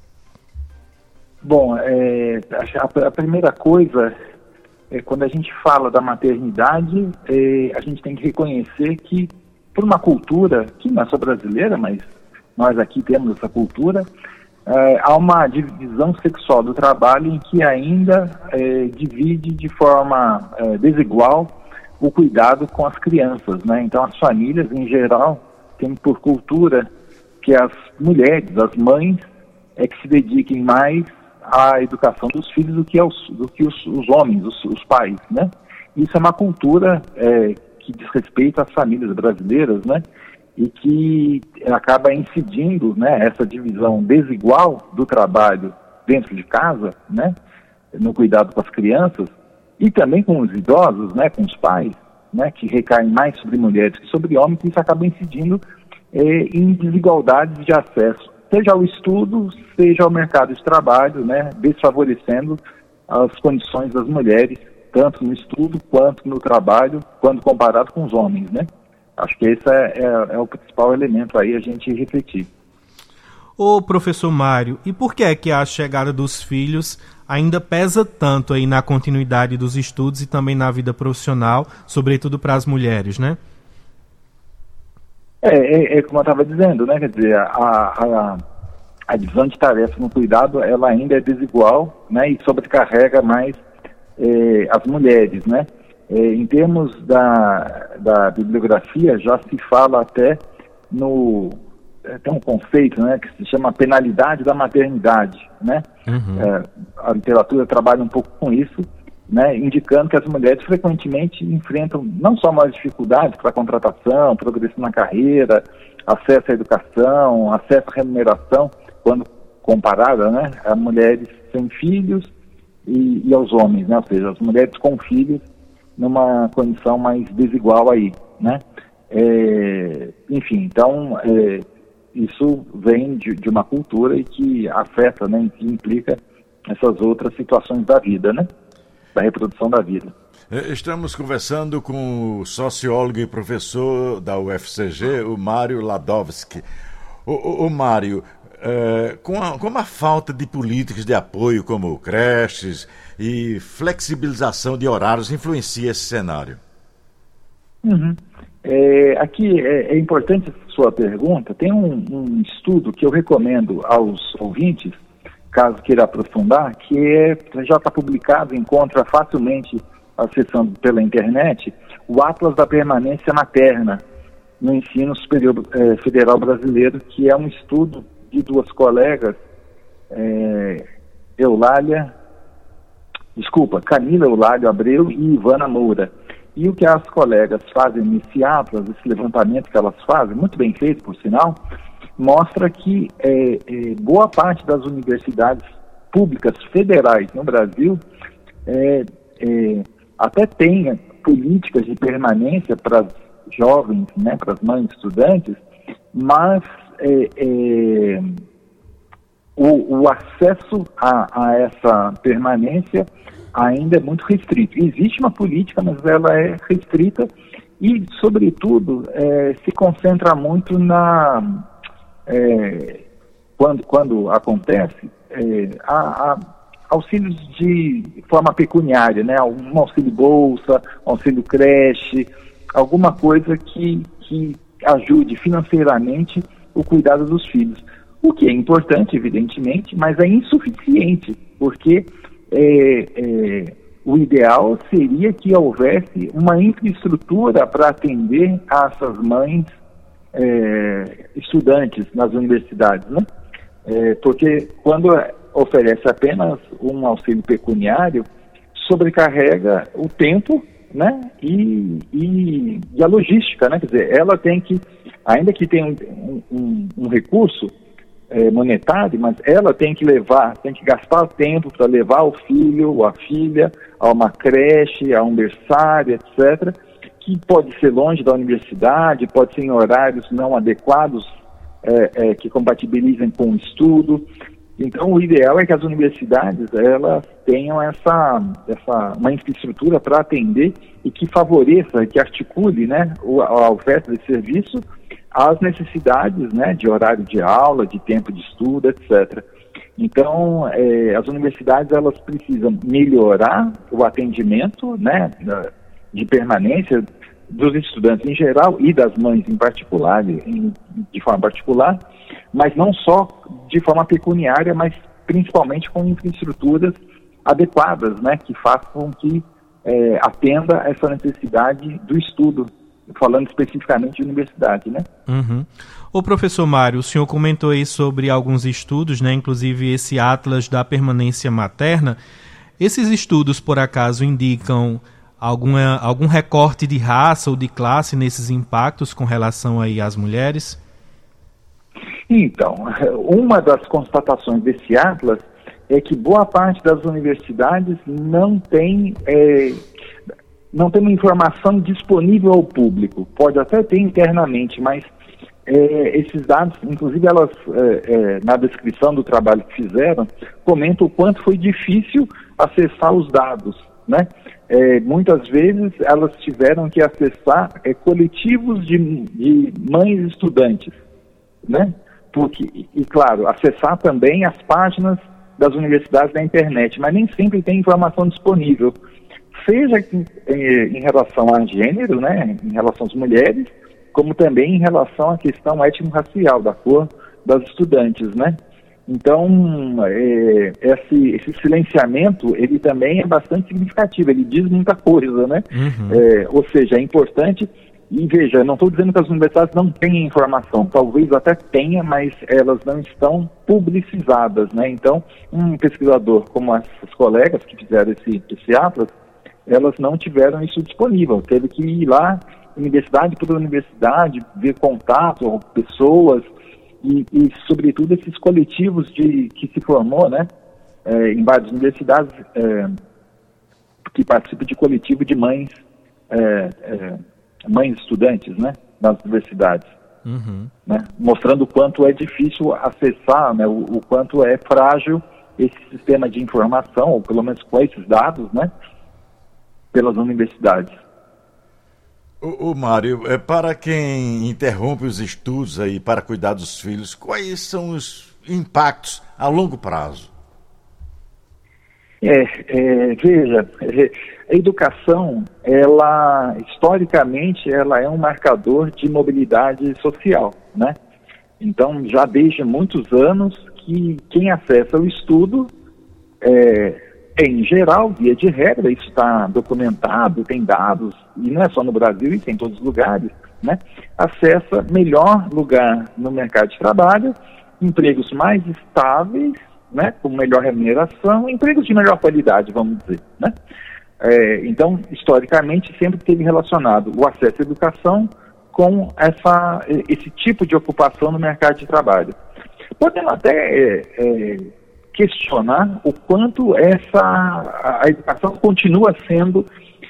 Bom, é, a, a primeira coisa é quando a gente fala da maternidade, é, a gente tem que reconhecer que por uma cultura que não é só brasileira, mas nós aqui temos essa cultura, é, há uma divisão sexual do trabalho em que ainda é, divide de forma é, desigual o cuidado com as crianças, né? Então as famílias em geral têm por cultura que as mulheres, as mães, é que se dediquem mais à educação dos filhos do que, aos, do que os, os homens, os, os pais, né? Isso é uma cultura é, que diz respeito às famílias brasileiras, né? E que acaba incidindo, né, essa divisão desigual do trabalho dentro de casa, né, no cuidado com as crianças e também com os idosos, né, com os pais, né, que recaem mais sobre mulheres que sobre homens, e isso acaba incidindo é, em desigualdades de acesso, seja ao estudo, seja ao mercado de trabalho, né, desfavorecendo as condições das mulheres, tanto no estudo quanto no trabalho, quando comparado com os homens, né. Acho que esse é, é, é o principal elemento aí a gente refletir. Ô professor Mário, e por que é que a chegada dos filhos ainda pesa tanto aí na continuidade dos estudos e também na vida profissional, sobretudo para as mulheres, né? É, é, é como eu estava dizendo, né? Quer dizer, a, a, a divisão de tarefas no cuidado, ela ainda é desigual, né? E sobrecarrega mais é, as mulheres, né? É, em termos da, da bibliografia, já se fala até no... tem um conceito, né, que se chama penalidade da maternidade, né? Uhum. É, a literatura trabalha um pouco com isso, né, indicando que as mulheres frequentemente enfrentam não só maiores dificuldades para contratação, progressão na carreira, acesso à educação, acesso à remuneração, quando comparada, né, a mulheres sem filhos e, e aos homens, né? Ou seja, as mulheres com filhos numa condição mais desigual aí, né? É, enfim, então é, isso vem de, de uma cultura e que afeta, né, que implica essas outras situações da vida, né, da reprodução da vida. Estamos conversando com o sociólogo e professor da U F C G, o Mário Ladovski. O, o, o Mário, é, com, a, com a falta de políticas de apoio como creches e flexibilização de horários influencia esse cenário? Uhum. É, aqui é, é importante a sua pergunta. Tem um, um estudo que eu recomendo aos ouvintes, caso queira aprofundar, que é, já está publicado, encontra facilmente acessando pela internet, o Atlas da Permanência Materna no Ensino Superior é, Federal Brasileiro, que é um estudo de duas colegas, é, Eulália, desculpa, Camila Eulálio Abreu e Ivana Moura. E o que as colegas fazem nesse atlas, esse levantamento que elas fazem, muito bem feito, por sinal, mostra que é, é, boa parte das universidades públicas federais no Brasil é, é, até tem políticas de permanência para as jovens, né, para as mães estudantes, mas é, é, o, o acesso a, a essa permanência ainda é muito restrito. Existe uma política, mas ela é restrita e, sobretudo, é, se concentra muito na... É, quando, quando acontece, é, a, a auxílios de forma pecuniária, né? Um auxílio bolsa, um auxílio creche, alguma coisa que, que ajude financeiramente o cuidado dos filhos. O que é importante, evidentemente, mas é insuficiente, porque É, é, o ideal seria que houvesse uma infraestrutura para atender a essas mães é, estudantes nas universidades, né? É, porque quando oferece apenas um auxílio pecuniário, sobrecarrega o tempo, né? E, e, e a logística, né? Quer dizer, ela tem que, ainda que tenha um, um, um recurso É, monetário, mas ela tem que levar, tem que gastar tempo para levar o filho ou a filha a uma creche, a um berçário, etcétera, que pode ser longe da universidade, pode ser em horários não adequados, é, é, que compatibilizem com o estudo. Então, o ideal é que as universidades elas tenham essa, essa uma infraestrutura para atender e que favoreça, que articule, né, a oferta de serviço às necessidades, né, de horário de aula, de tempo de estudo, etcétera. Então, eh, as universidades elas precisam melhorar o atendimento, né, de permanência dos estudantes em geral e das mães em particular, em, de forma particular, mas não só de forma pecuniária, mas principalmente com infraestruturas adequadas, né, que façam com que é, atenda essa necessidade do estudo, falando especificamente de universidade, né? Uhum. Ô professor Mário, o senhor comentou aí sobre alguns estudos, né, inclusive esse Atlas da Permanência Materna. Esses estudos, por acaso, indicam alguma, algum recorte de raça ou de classe nesses impactos com relação aí às mulheres? Então, uma das constatações desse Atlas é que boa parte das universidades não tem, é, não tem uma informação disponível ao público. Pode até ter internamente, mas é, esses dados, inclusive elas, é, é, na descrição do trabalho que fizeram, comentam o quanto foi difícil acessar os dados, né? É, muitas vezes elas tiveram que acessar é, coletivos de, de mães estudantes, né? Porque, e, e claro, acessar também as páginas das universidades na internet, mas nem sempre tem informação disponível, seja em, em, em relação a gênero, né, em relação às mulheres, como também em relação à questão étnico-racial, da cor das estudantes, né? Então, é, esse, esse silenciamento, ele também é bastante significativo, ele diz muita coisa, né? Uhum. É, ou seja, é importante. E veja, não estou dizendo que as universidades não têm informação, talvez até tenha, mas elas não estão publicizadas, né? Então, um pesquisador como essas colegas que fizeram esse, esse Atlas, elas não tiveram isso disponível, teve que ir lá, universidade por universidade, ver contato com pessoas e, e, sobretudo, esses coletivos de, que se formou, né? É, em várias universidades é, que participam de coletivo de mães é, é, mães estudantes, né, nas universidades, uhum. né, mostrando o quanto é difícil acessar, né, o, o quanto é frágil esse sistema de informação, ou pelo menos com esses dados, né, pelas universidades. O, o Mário, é, para quem interrompe os estudos aí para cuidar dos filhos, quais são os impactos a longo prazo? É, é, veja, a educação, ela, historicamente, ela é um marcador de mobilidade social, né? Então, já desde muitos anos que quem acessa o estudo, é, é em geral, via de regra, isso está documentado, tem dados, e não é só no Brasil, isso é em todos os lugares, né? Acessa melhor lugar no mercado de trabalho, empregos mais estáveis, né, com melhor remuneração, empregos de melhor qualidade, vamos dizer, né? É, então, historicamente, sempre teve relacionado o acesso à educação com essa, esse tipo de ocupação no mercado de trabalho. Podemos até é, é, questionar o quanto essa, a educação continua sendo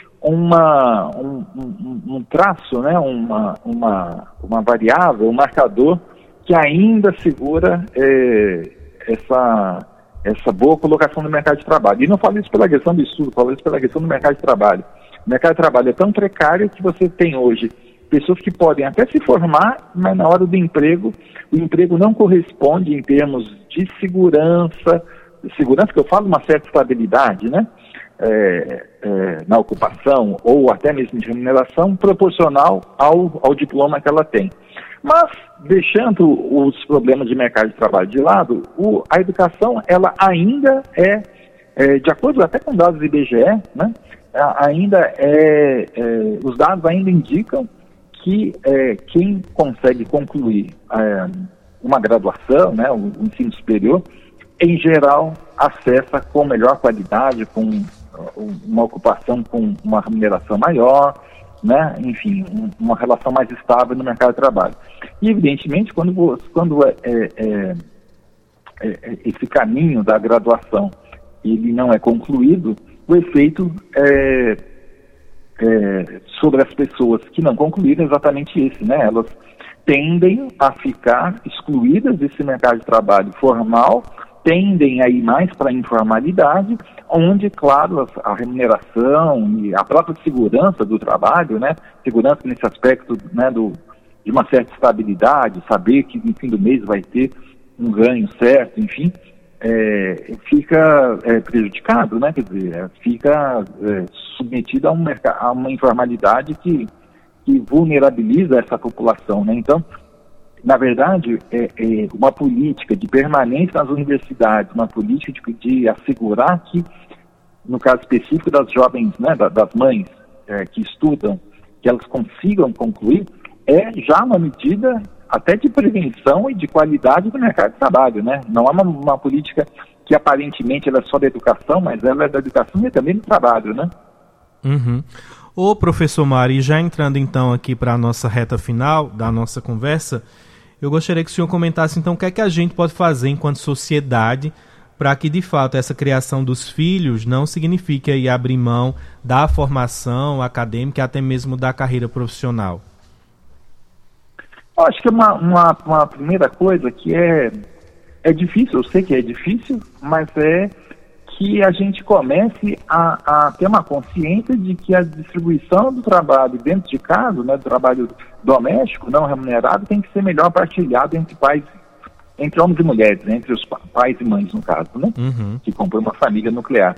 uma, um, um, um traço, né, uma, uma, uma variável, um marcador que ainda segura é, essa, essa boa colocação no mercado de trabalho. E não falo isso pela questão do estudo, falo isso pela questão do mercado de trabalho. O mercado de trabalho é tão precário que você tem hoje pessoas que podem até se formar, mas na hora do emprego, o emprego não corresponde em termos de segurança, segurança que eu falo, uma certa estabilidade, né? É, é, na ocupação ou até mesmo de remuneração proporcional ao, ao diploma que ela tem. Mas, deixando os problemas de mercado de trabalho de lado, o, a educação, ela ainda é, é, de acordo até com dados do I B G E, né, ainda é, é, os dados ainda indicam que é, quem consegue concluir é, uma graduação, né, o, o ensino superior, em geral, acessa com melhor qualidade, com uma ocupação com uma remuneração maior, né? Enfim, um, uma relação mais estável no mercado de trabalho. E, evidentemente, quando, quando é, é, é, é, esse caminho da graduação ele não é concluído, o efeito é, é, sobre as pessoas que não concluíram é exatamente esse, né? Elas tendem a ficar excluídas desse mercado de trabalho formal tendem a ir mais para a informalidade, onde, claro, a, a remuneração e a própria segurança do trabalho, né, segurança nesse aspecto, né, do, de uma certa estabilidade, saber que no fim do mês vai ter um ganho certo, enfim, é, fica é, prejudicado, né, quer dizer, fica é, submetido a, um merc- a uma informalidade que, que vulnerabiliza essa população, né, então, na verdade, é, é uma política de permanência nas universidades, uma política de, de assegurar que, no caso específico das jovens, né, da, das mães é, que estudam, que elas consigam concluir, é já uma medida até de prevenção e de qualidade do mercado de trabalho, né? Não é uma, uma política que aparentemente ela é só da educação, mas ela é da educação e também do trabalho, né? Uhum. Ô, professor Mari, já entrando então aqui para a nossa reta final da nossa conversa, eu gostaria que o senhor comentasse então o que é que a gente pode fazer enquanto sociedade para que de fato essa criação dos filhos não signifique aí abrir mão da formação acadêmica e até mesmo da carreira profissional. Eu acho que uma, uma, uma primeira coisa que é, é difícil, eu sei que é difícil, mas é que a gente comece a, a ter uma consciência de que a distribuição do trabalho dentro de casa, né, do trabalho doméstico, não remunerado, tem que ser melhor partilhado entre pais, entre homens e mulheres, né, entre os pais e mães, no caso, né, uhum. que compõem uma família nuclear.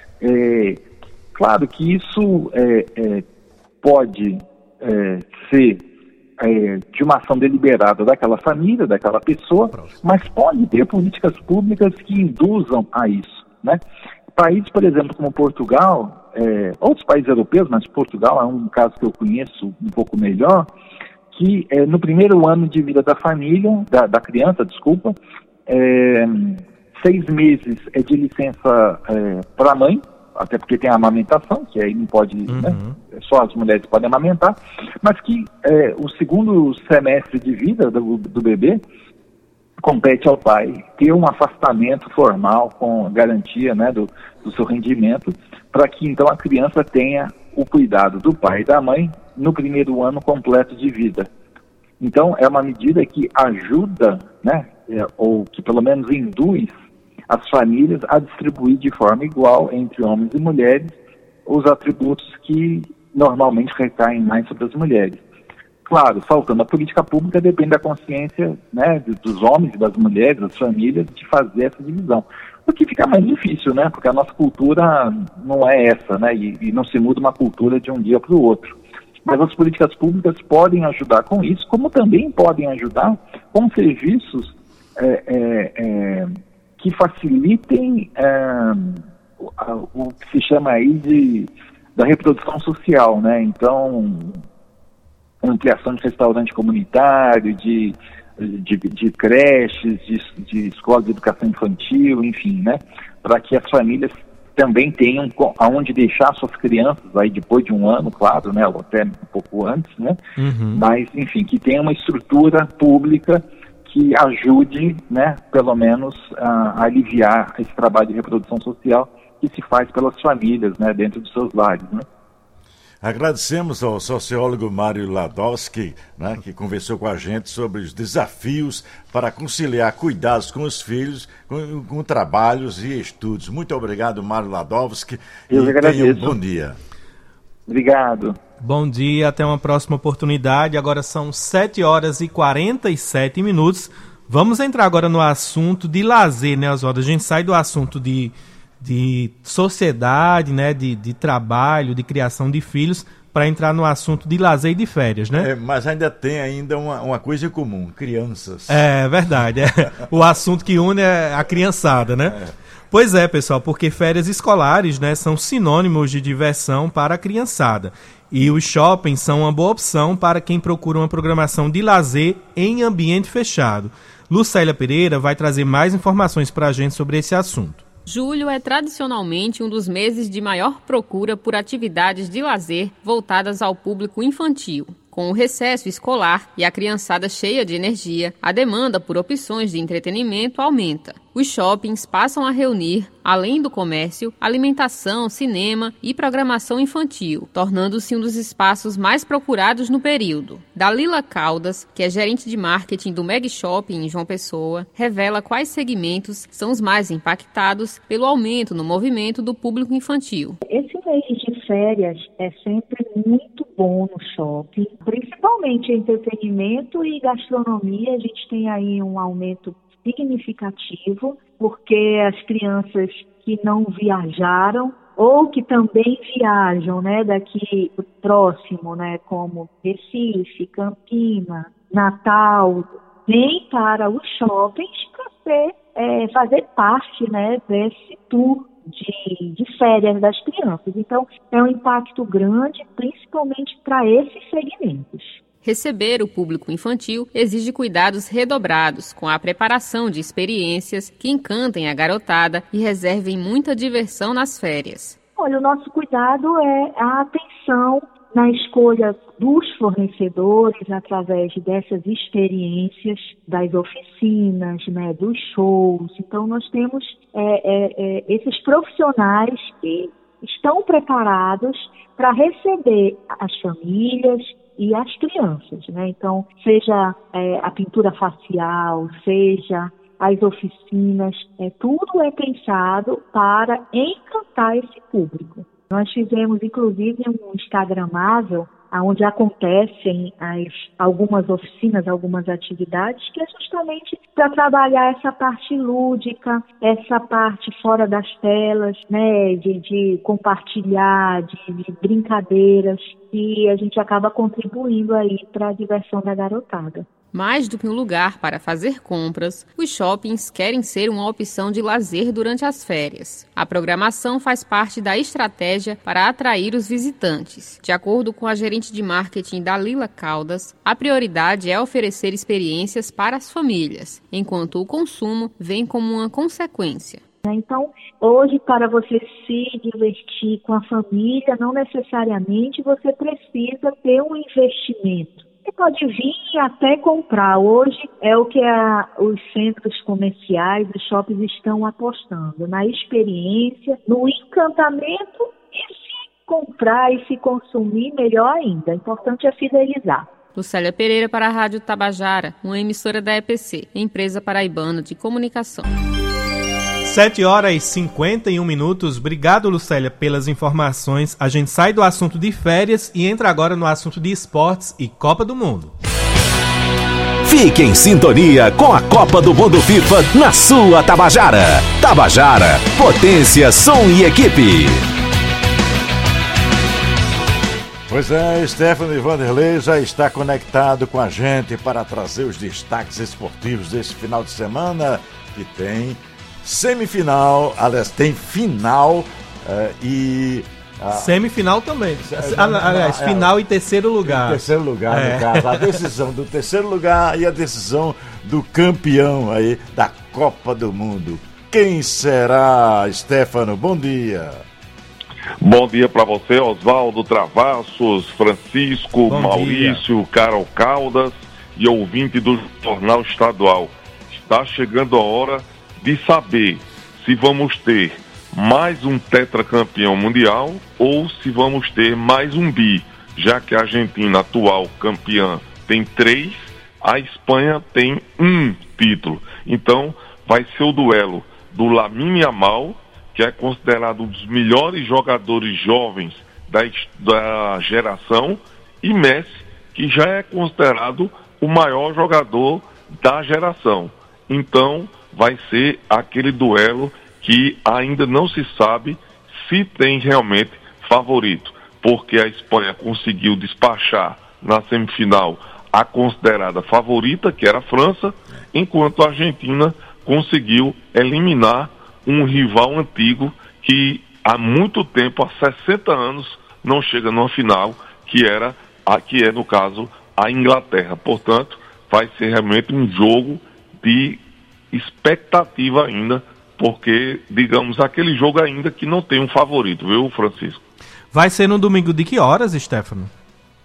É, claro que isso é, é, pode é, ser É, de uma ação deliberada daquela família, daquela pessoa, mas pode ter políticas públicas que induzam a isso, né? Países, por exemplo, como Portugal, é, outros países europeus, mas Portugal é um caso que eu conheço um pouco melhor, que é, no primeiro ano de vida da família, da, da criança, desculpa, é, seis meses é de licença é, para a mãe, até porque tem a amamentação, que aí não pode, uhum. né, só as mulheres podem amamentar, mas que é, o segundo semestre de vida do, do bebê compete ao pai ter um afastamento formal com garantia, né, do, do seu rendimento, para que então a criança tenha o cuidado do pai e da mãe no primeiro ano completo de vida. Então é uma medida que ajuda, né, é, ou que pelo menos induz as famílias a distribuir de forma igual entre homens e mulheres os atributos que normalmente recaem mais sobre as mulheres. Claro, faltando a política pública, depende da consciência, né, dos homens e das mulheres, das famílias, de fazer essa divisão. O que fica mais difícil, né, porque a nossa cultura não é essa, né, e, e não se muda uma cultura de um dia para o outro. Mas as políticas públicas podem ajudar com isso, como também podem ajudar com serviços é, é, é, que facilitem é, o, o que se chama aí de, da reprodução social, né? Então, ampliação de restaurante comunitário, de, de, de creches, de, de escolas de educação infantil, enfim, né? Para que as famílias também tenham aonde deixar suas crianças, aí depois de um ano, claro, né? Ou até um pouco antes, né? Uhum. Mas, enfim, que tenha uma estrutura pública que ajude, né, pelo menos, a, a aliviar esse trabalho de reprodução social que se faz pelas famílias, né, dentro dos seus lares, né. Agradecemos ao sociólogo Mário Ladowski, né, que conversou com a gente sobre os desafios para conciliar cuidados com os filhos, com, com trabalhos e estudos. Muito obrigado, Mário Ladowski. Eu e agradeço. tenha um bom dia. Obrigado. Bom dia, até uma próxima oportunidade. Agora são sete horas e quarenta e sete minutos. Vamos entrar agora no assunto de lazer, né, Oswaldo? A gente sai do assunto de, de sociedade, né, de, de trabalho, de criação de filhos, para entrar no assunto de lazer e de férias, né? É, mas ainda tem ainda uma, uma coisa em comum, crianças. É verdade, é. O assunto que une é a criançada, né? É. Pois é, pessoal, porque férias escolares, né, são sinônimos de diversão para a criançada. E os shoppings são uma boa opção para quem procura uma programação de lazer em ambiente fechado. Lucélia Pereira vai trazer mais informações para a gente sobre esse assunto. Julho é tradicionalmente um dos meses de maior procura por atividades de lazer voltadas ao público infantil. Com Com o recesso escolar e a criançada cheia de energia, a demanda por opções de entretenimento aumenta. Os shoppings passam a reunir, além do comércio, alimentação, cinema e programação infantil, tornando-se um dos espaços mais procurados no período. Dalila Caldas, que é gerente de marketing do Meg Shopping em João Pessoa, revela quais segmentos são os mais impactados pelo aumento no movimento do público infantil. Esse mês de férias é sempre muito bom no shopping, principalmente entretenimento e gastronomia. A gente tem aí um aumento significativo, porque as crianças que não viajaram ou que também viajam, né, daqui próximo, né, como Recife, Campinas, Natal, vêm para os shoppings para é, fazer parte, né, desse tour de, de férias das crianças. Então, é um impacto grande, principalmente para esses segmentos. Receber o público infantil exige cuidados redobrados, com a preparação de experiências que encantem a garotada e reservem muita diversão nas férias. Olha, o nosso cuidado é a atenção na escolha dos fornecedores através dessas experiências, das oficinas, né, dos shows. Então, nós temos é, é, é, esses profissionais que estão preparados para receber as famílias e as crianças, né? Então, seja é, a pintura facial, seja as oficinas, é, tudo é pensado para encantar esse público. Nós fizemos, inclusive, um instagramável, onde acontecem as, algumas oficinas, algumas atividades, que é justamente para trabalhar essa parte lúdica, essa parte fora das telas, né, de, de compartilhar, de, de brincadeiras, e a gente acaba contribuindo aí para a diversão da garotada. Mais do que um lugar para fazer compras, os shoppings querem ser uma opção de lazer durante as férias. A programação faz parte da estratégia para atrair os visitantes. De acordo com a gerente de marketing Dalila Caldas, a prioridade é oferecer experiências para as famílias, enquanto o consumo vem como uma consequência. Então, hoje, para você se divertir com a família, não necessariamente você precisa ter um investimento. Você pode vir até comprar. Hoje é o que a, os centros comerciais, os shoppings estão apostando, na experiência, no encantamento, e se comprar e se consumir, melhor ainda. O importante é fidelizar. Lucélia Pereira para a Rádio Tabajara, uma emissora da E P C, empresa paraibana de comunicação. sete horas e cinquenta e um minutos. Obrigado, Lucélia, pelas informações. A gente sai do assunto de férias e entra agora no assunto de esportes e Copa do Mundo. Fique em sintonia com a Copa do Mundo FIFA na sua Tabajara. Tabajara, potência, som e equipe. Pois é, Stefano Vanderlei já está conectado com a gente para trazer os destaques esportivos desse final de semana, que tem semifinal, aliás, tem final uh, e... Uh, Semifinal também. Aliás, final é, e terceiro lugar. Terceiro lugar, é. no caso. A decisão do terceiro lugar e a decisão do campeão aí da Copa do Mundo. Quem será, Stefano? Bom dia. Bom dia para você, Oswaldo Travassos, Francisco, Bom Maurício, dia. Carol Caldas e ouvinte do Jornal Estadual. Está chegando a hora de saber se vamos ter mais um tetracampeão mundial ou se vamos ter mais um bi, já que a Argentina, atual campeã, tem três, a Espanha tem um título. Então, vai ser o duelo do Lamine Yamal, que é considerado um dos melhores jogadores jovens da, da geração, e Messi, que já é considerado o maior jogador da geração. Então, vai ser aquele duelo que ainda não se sabe se tem realmente favorito, porque a Espanha conseguiu despachar na semifinal a considerada favorita, que era a França, enquanto a Argentina conseguiu eliminar um rival antigo que há muito tempo, há sessenta anos, não chega numa final, que era a que é, no caso, a Inglaterra. Portanto, vai ser realmente um jogo de expectativa ainda, porque, digamos, aquele jogo ainda que não tem um favorito, viu, Francisco? Vai ser no domingo de que horas, Stefano?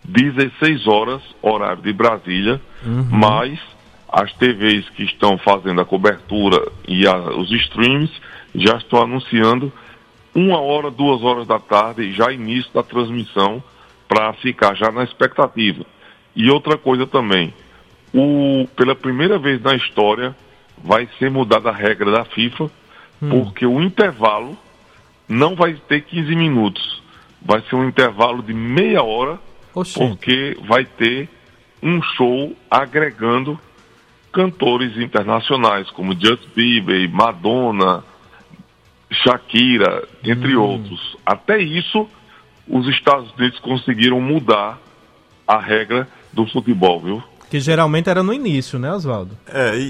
dezesseis horas, horário de Brasília, uhum. mas as T Vs que estão fazendo a cobertura e a, os streams já estão anunciando uma hora, duas horas da tarde, já início da transmissão, para ficar já na expectativa. E outra coisa também, o, pela primeira vez na história, vai ser mudada a regra da FIFA, hum. porque o intervalo não vai ter quinze minutos, vai ser um intervalo de meia hora, Oxê. porque vai ter um show agregando cantores internacionais, como Justin Bieber, Madonna, Shakira, entre hum. outros. Até isso, os Estados Unidos conseguiram mudar a regra do futebol, viu? Que geralmente era no início, né, Oswaldo? É,